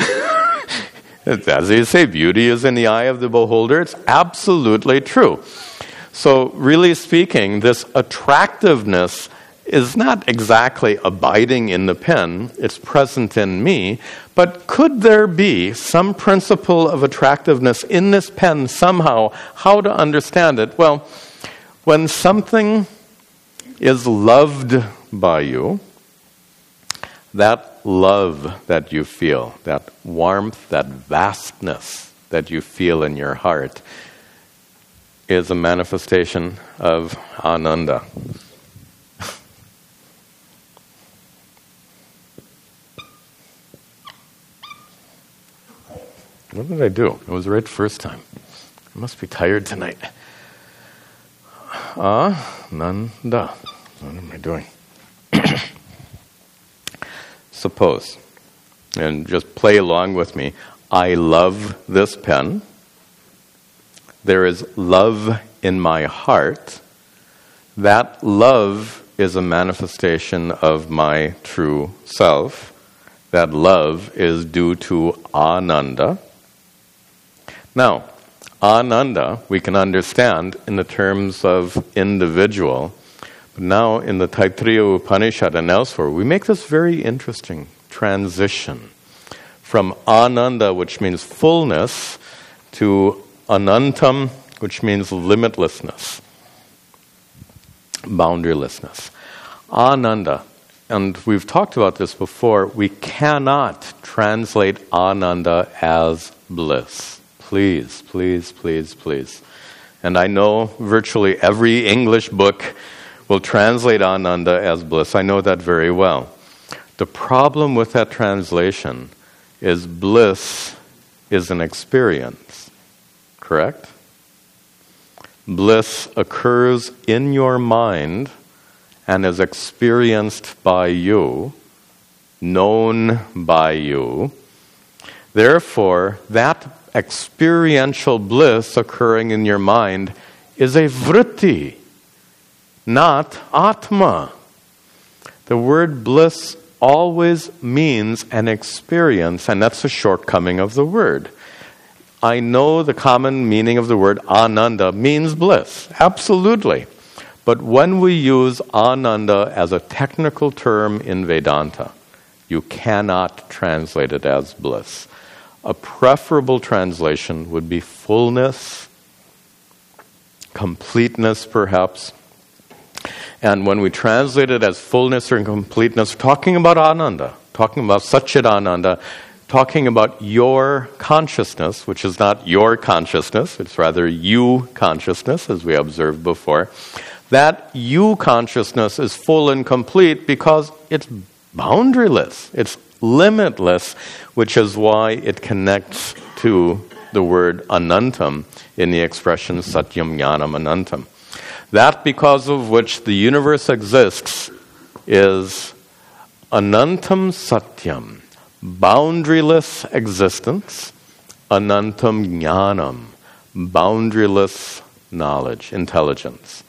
Speaker 1: As they say, beauty is in the eye of the beholder. It's absolutely true. So really speaking, this attractiveness is not exactly abiding in the pen. It's present in me. But could there be some principle of attractiveness in this pen somehow? How to understand it? Well, when something is loved by you, that love that you feel, that warmth, that vastness that you feel in your heart is a manifestation of Ananda. What did I do? It was right first time. I must be tired tonight. Ananda. What am I doing? Suppose, and just play along with me, I love this pen. There is love in my heart. That love is a manifestation of my true self. That love is due to Ananda. Now, Ananda we can understand in the terms of individual. But now in the Taittiriya Upanishad and elsewhere, we make this very interesting transition from ananda, which means fullness, to anantam, which means limitlessness, boundarylessness. Ananda, and we've talked about this before, we cannot translate ananda as bliss. Please, please, please, please. And I know virtually every English book will translate ananda as bliss. I know that very well. The problem with that translation is bliss is an experience, correct? Bliss occurs in your mind and is experienced by you, known by you. Therefore, that experiential bliss occurring in your mind is a vritti, not atma. The word bliss always means an experience, and that's a shortcoming of the word. I know the common meaning of the word ananda means bliss, absolutely. But when we use ananda as a technical term in Vedanta, you cannot translate it as bliss. A preferable translation would be fullness, completeness perhaps. And when we translate it as fullness or completeness, talking about ananda, talking about satchidananda, talking about your consciousness, which is not your consciousness, it's rather you consciousness, as we observed before. That you consciousness is full and complete because it's boundaryless, it's limitless, which is why it connects to the word anantam in the expression satyam jnanam anantam. That because of which the universe exists is anantam satyam, boundaryless existence, anantam jnanam, boundaryless knowledge, intelligence.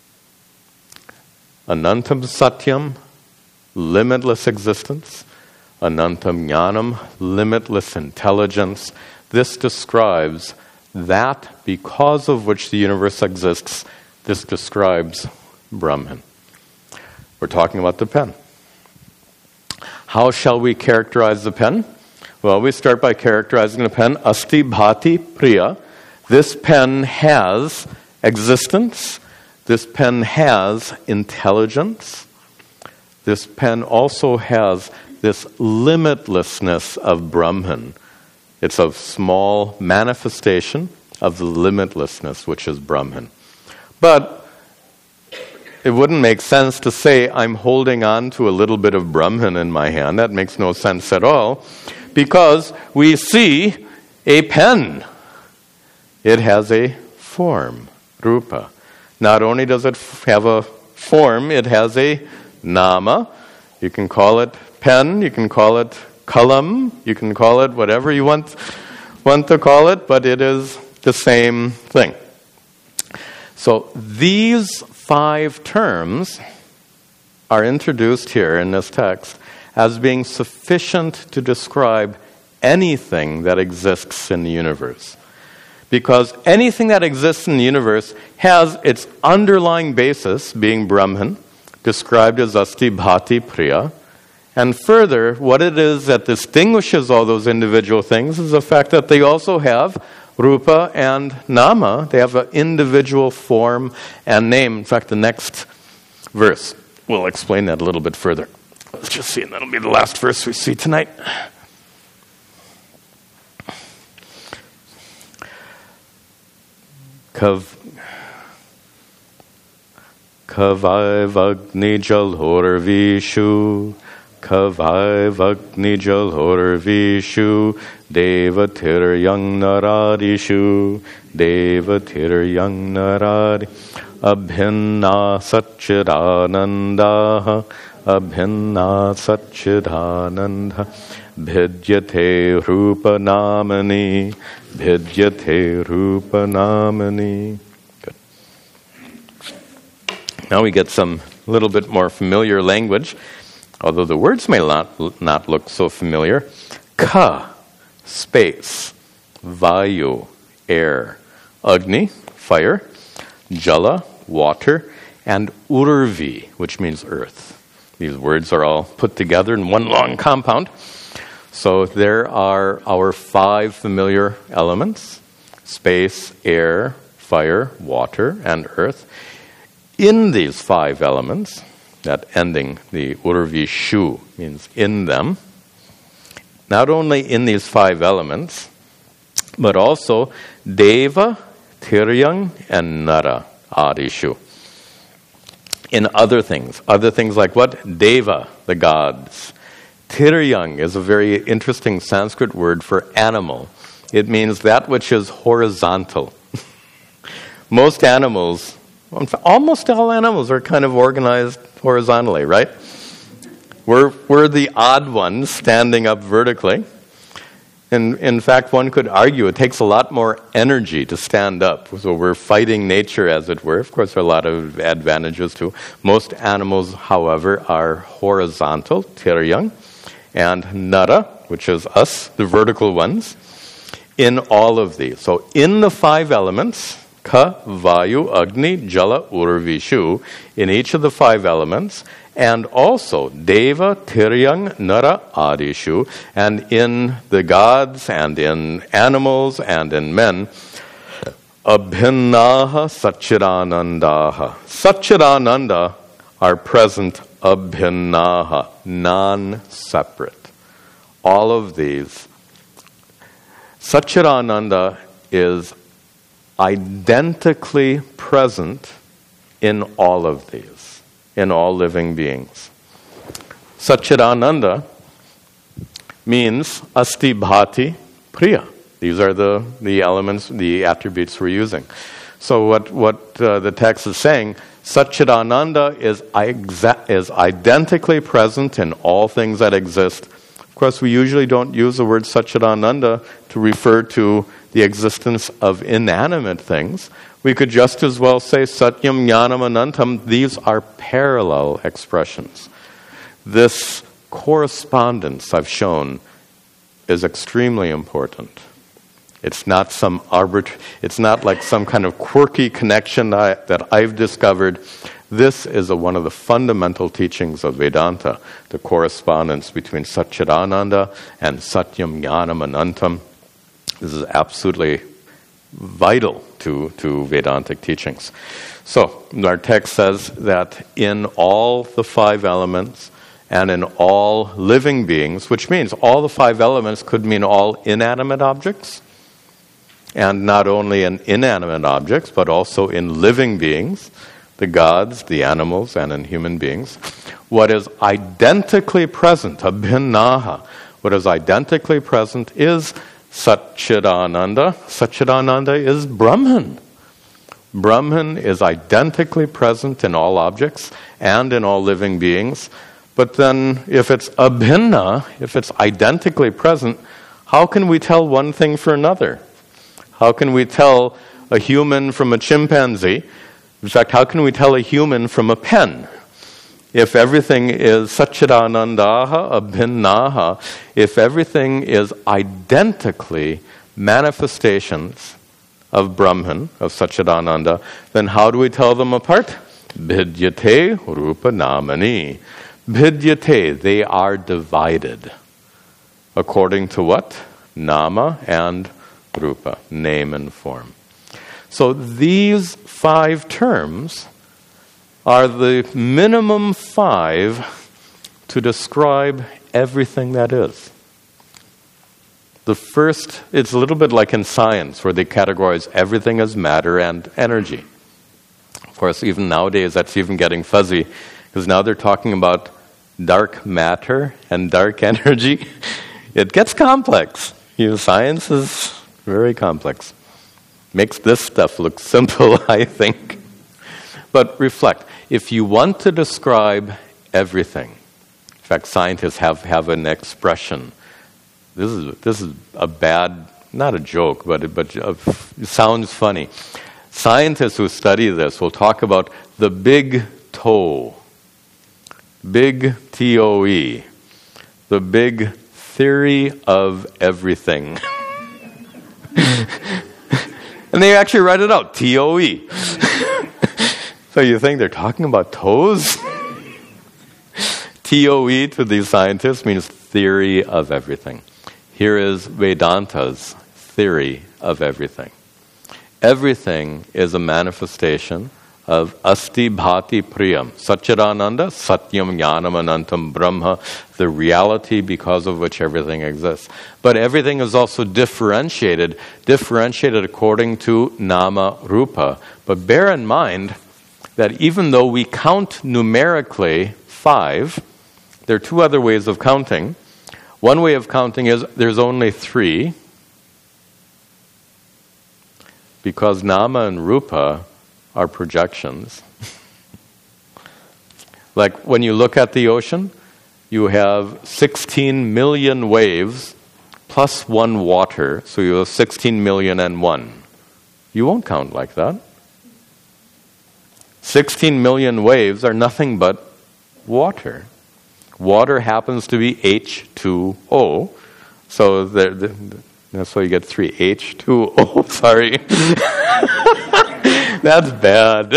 Speaker 1: Anantam satyam, limitless existence, anantam jnanam, limitless intelligence. This describes that because of which the universe exists. This describes Brahman. We're talking about the pen. How shall we characterize the pen? Well, we start by characterizing the pen. Asti bhati priya. This pen has existence. This pen has intelligence. This pen also has this limitlessness of Brahman. It's a small manifestation of the limitlessness which is Brahman. But it wouldn't make sense to say I'm holding on to a little bit of Brahman in my hand. That makes no sense at all, because we see a pen. It has a form, rupa. Not only does it have a form, it has a nama. You can call it pen, you can call it kalam, you can call it whatever you want, want to call it, but it is the same thing. So these five terms are introduced here in this text as being sufficient to describe anything that exists in the universe. Because anything that exists in the universe has its underlying basis, being Brahman, described as Asti Bhati Priya. And further, what it is that distinguishes all those individual things is the fact that they also have Rupa and Nama. They have an individual form and name. In fact, the next verse will explain that a little bit further. Let's just see, and that'll be the last verse we see tonight. Kav Kavai Vagni Jalhor Vishu Kavai Vagni Jalhor Vishu Devatir Yang Naradishu Devatir Yang Naradi Abhinna Satchidananda Abhinna Satchidananda Bhidyate Rupa Namani Bhidyate Rupa Namani. Good. Now we get some little bit more familiar language, although the words may not, not look so familiar. Ka, space. Vayu, air. Agni, fire. Jala, water. And Urvi, which means earth. These words are all put together in one long compound. So there are our five familiar elements: space, air, fire, water, and earth. In these five elements, that ending, the urvi shu, means in them. Not only in these five elements, but also deva, tiryang, and nara, adishu. In other things, other things like what? Deva, the gods. Tiryang is a very interesting Sanskrit word for animal. It means that which is horizontal. Most animals, almost all animals are kind of organized horizontally, right? We're, we're the odd ones standing up vertically. And in fact, one could argue it takes a lot more energy to stand up. So we're fighting nature, as it were. Of course, there are a lot of advantages too. Most animals, however, are horizontal, tiryang, and nara, which is us, the vertical ones, in all of these. So in the five elements, ka, vayu, agni, jala, urvi, shu, in each of the five elements, and also deva, tiryang, nara, adishu, and in the gods, and in animals, and in men, abhinnaha satchidanandaha. Satchidananda are present abhinnaha, non-separate. All of these. Satchidananda is identically present in all of these, in all living beings. Satchidananda means asti bhati priya. These are the, the elements, the attributes we're using. So what, what uh, the text is saying, Satchidananda is, exa- is identically present in all things that exist. Of course, we usually don't use the word Satchidananda to refer to the existence of inanimate things. We could just as well say Satyam Jnanam Anantam. These are parallel expressions. This correspondence I've shown is extremely important. It's not some arbit- It's not like some kind of quirky connection I, that I've discovered. This is a, one of the fundamental teachings of Vedanta, the correspondence between Satchidananda and Satyam Jnanam Anantam. This is absolutely vital to, to Vedantic teachings. So, our text says that in all the five elements and in all living beings, which means all the five elements could mean all inanimate objects, and not only in inanimate objects, but also in living beings, the gods, the animals, and in human beings. What is identically present, abhinnaha, what is identically present is Satchidananda. Satchidananda is Brahman. Brahman is identically present in all objects and in all living beings. But then if it's abhinna, if it's identically present, how can we tell one thing from another? How can we tell a human from a chimpanzee? In fact, how can we tell a human from a pen? If everything is Satchidanandaha, abhinnaha, if everything is identically manifestations of Brahman, of Satchidananda, then how do we tell them apart? Bhidyate rupa namani. Bhidyate, they are divided. According to what? Nama and rupa, name and form. So these five terms are the minimum five to describe everything that is. The first, it's a little bit like in science, where they categorize everything as matter and energy. Of course, even nowadays, that's even getting fuzzy, because now they're talking about dark matter and dark energy. It gets complex. You know, science is very complex. Makes this stuff look simple, I think. But reflect. If you want to describe everything, in fact, scientists have, have an expression. This is this is a bad, not a joke, but but uh, it sounds funny. Scientists who study this will talk about the big toe, big T O E, the big theory of everything. And they actually write it out, T O E. So you think they're talking about toes? T O E to these scientists means theory of everything. Here is Vedanta's theory of everything. Everything is a manifestation of Asti Bhati Priyam, Satchidananda, Satyam Jnanam Anantam Brahma, the reality because of which everything exists. But everything is also differentiated, differentiated according to Nama Rupa. But bear in mind that even though we count numerically five, there are two other ways of counting. One way of counting is there's only three, because Nama and Rupa are projections. Like when you look at the ocean, you have sixteen million waves plus one water, so you have sixteen million and one. You won't count like that. sixteen million waves are nothing but water. Water happens to be H two O, so the, the, that's why you get three. H two O, sorry. That's bad.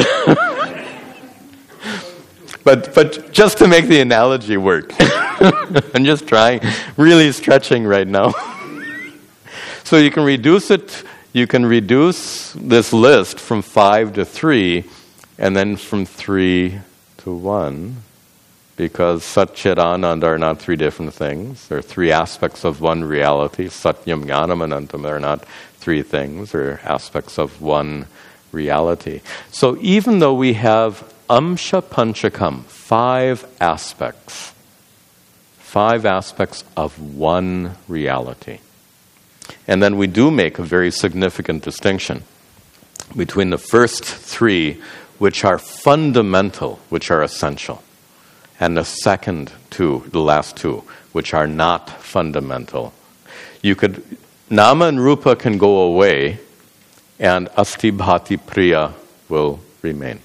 Speaker 1: but but just to make the analogy work, I'm just trying, really stretching right now. So you can reduce it, you can reduce this list from five to three, and then from three to one, because Satchidananda are not three different things. They're three aspects of one reality. Satyam Jnanam Anantam are not three things, or aspects of one reality. So even though we have Amsha Panchakam, five aspects, five aspects of one reality, and then we do make a very significant distinction between the first three, which are fundamental, which are essential, and the second two, the last two, which are not fundamental. You could, Nama and Rupa can go away, and Asti Bhati Priya will remain.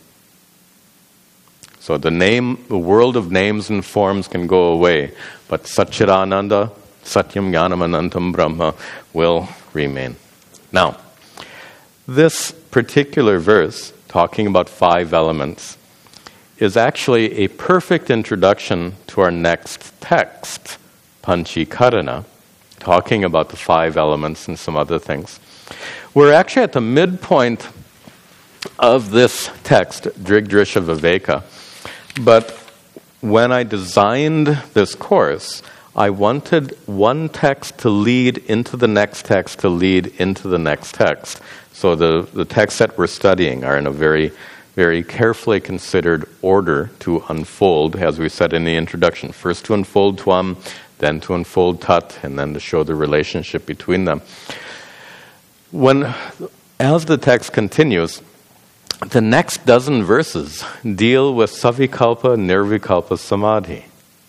Speaker 1: So the name, the world of names and forms can go away, but Satchidananda, Satyam Jnanam Anantam Brahma will remain. Now, this particular verse, talking about five elements, is actually a perfect introduction to our next text, Panchikarana, talking about the five elements and some other things. We're actually at the midpoint of this text, Drigdrisha Viveka, but when I designed this course, I wanted one text to lead into the next text to lead into the next text. So the, the texts that we're studying are in a very, very carefully considered order to unfold, as we said in the introduction. First to unfold Twam, then to unfold Tat, and then to show the relationship between them. When, as the text continues, the next dozen verses deal with Savikalpa, Nirvikalpa, Samadhi.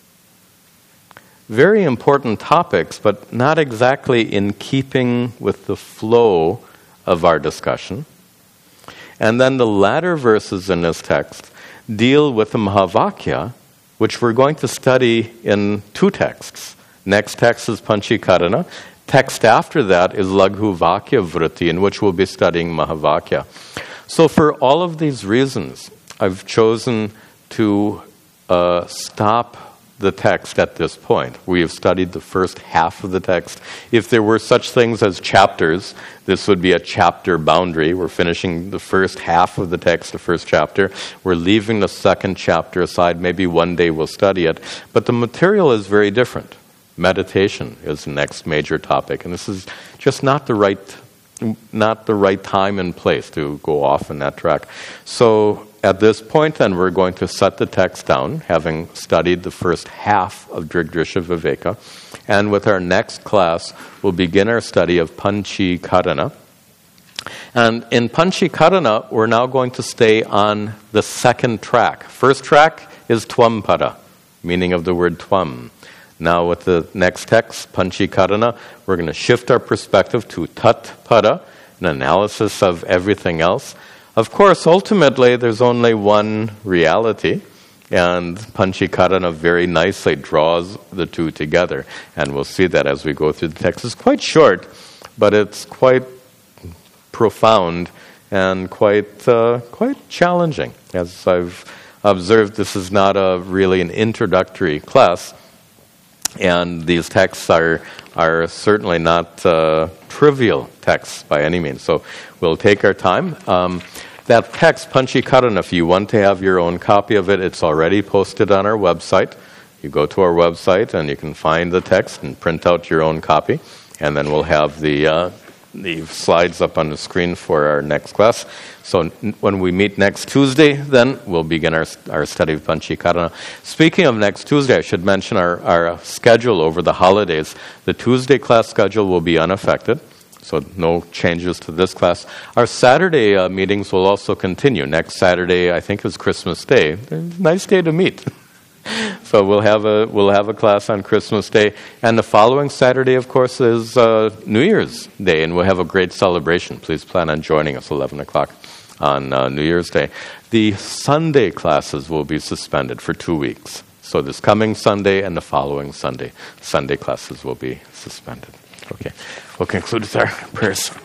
Speaker 1: Very important topics, but not exactly in keeping with the flow of our discussion. And then the latter verses in this text deal with the Mahavakya, which we're going to study in two texts. Next text is Panchikarana. Text after that is Laghu Vakya Vritti, in which we'll be studying Mahavakya. So for all of these reasons, I've chosen to uh, stop the text at this point. We have studied the first half of the text. If there were such things as chapters, this would be a chapter boundary. We're finishing the first half of the text, the first chapter. We're leaving the second chapter aside. Maybe one day we'll study it. But the material is very different. Meditation is the next major topic, and this is just not the right not the right time and place to go off in that track. So at this point, then, we're going to set the text down, having studied the first half of Drigdrisha Viveka, and with our next class, we'll begin our study of Panchikarana. And in Panchikarana, we're now going to stay on the second track. First track is Twampada, meaning of the word Twam. Now with the next text, Panchikarana, we're going to shift our perspective to Tat-pada, an analysis of everything else. Of course, ultimately, there's only one reality, and Panchikarana very nicely draws the two together. And we'll see that as we go through the text. It's quite short, but it's quite profound and quite uh, quite challenging, as I've observe this is not a really an introductory class, and these texts are are certainly not uh, trivial texts by any means. So we'll take our time. Um, that text, Panchikaran, if you want to have your own copy of it, it's already posted on our website. You go to our website and you can find the text and print out your own copy, and then we'll have the uh, the slides up on the screen for our next class. So n- when we meet next Tuesday, then we'll begin our our study of Panchikarana. Speaking of next Tuesday, I should mention our, our schedule over the holidays. The Tuesday class schedule will be unaffected, so no changes to this class. Our Saturday uh, meetings will also continue. Next Saturday, I think, is Christmas Day. Nice day to meet. So we'll have a we'll have a class on Christmas Day, and the following Saturday, of course, is uh, New Year's Day, and we'll have a great celebration. Please plan on joining us eleven o'clock on uh, New Year's Day. The Sunday classes will be suspended for two weeks. So this coming Sunday and the following Sunday, Sunday classes will be suspended. Okay, we'll conclude with our prayers.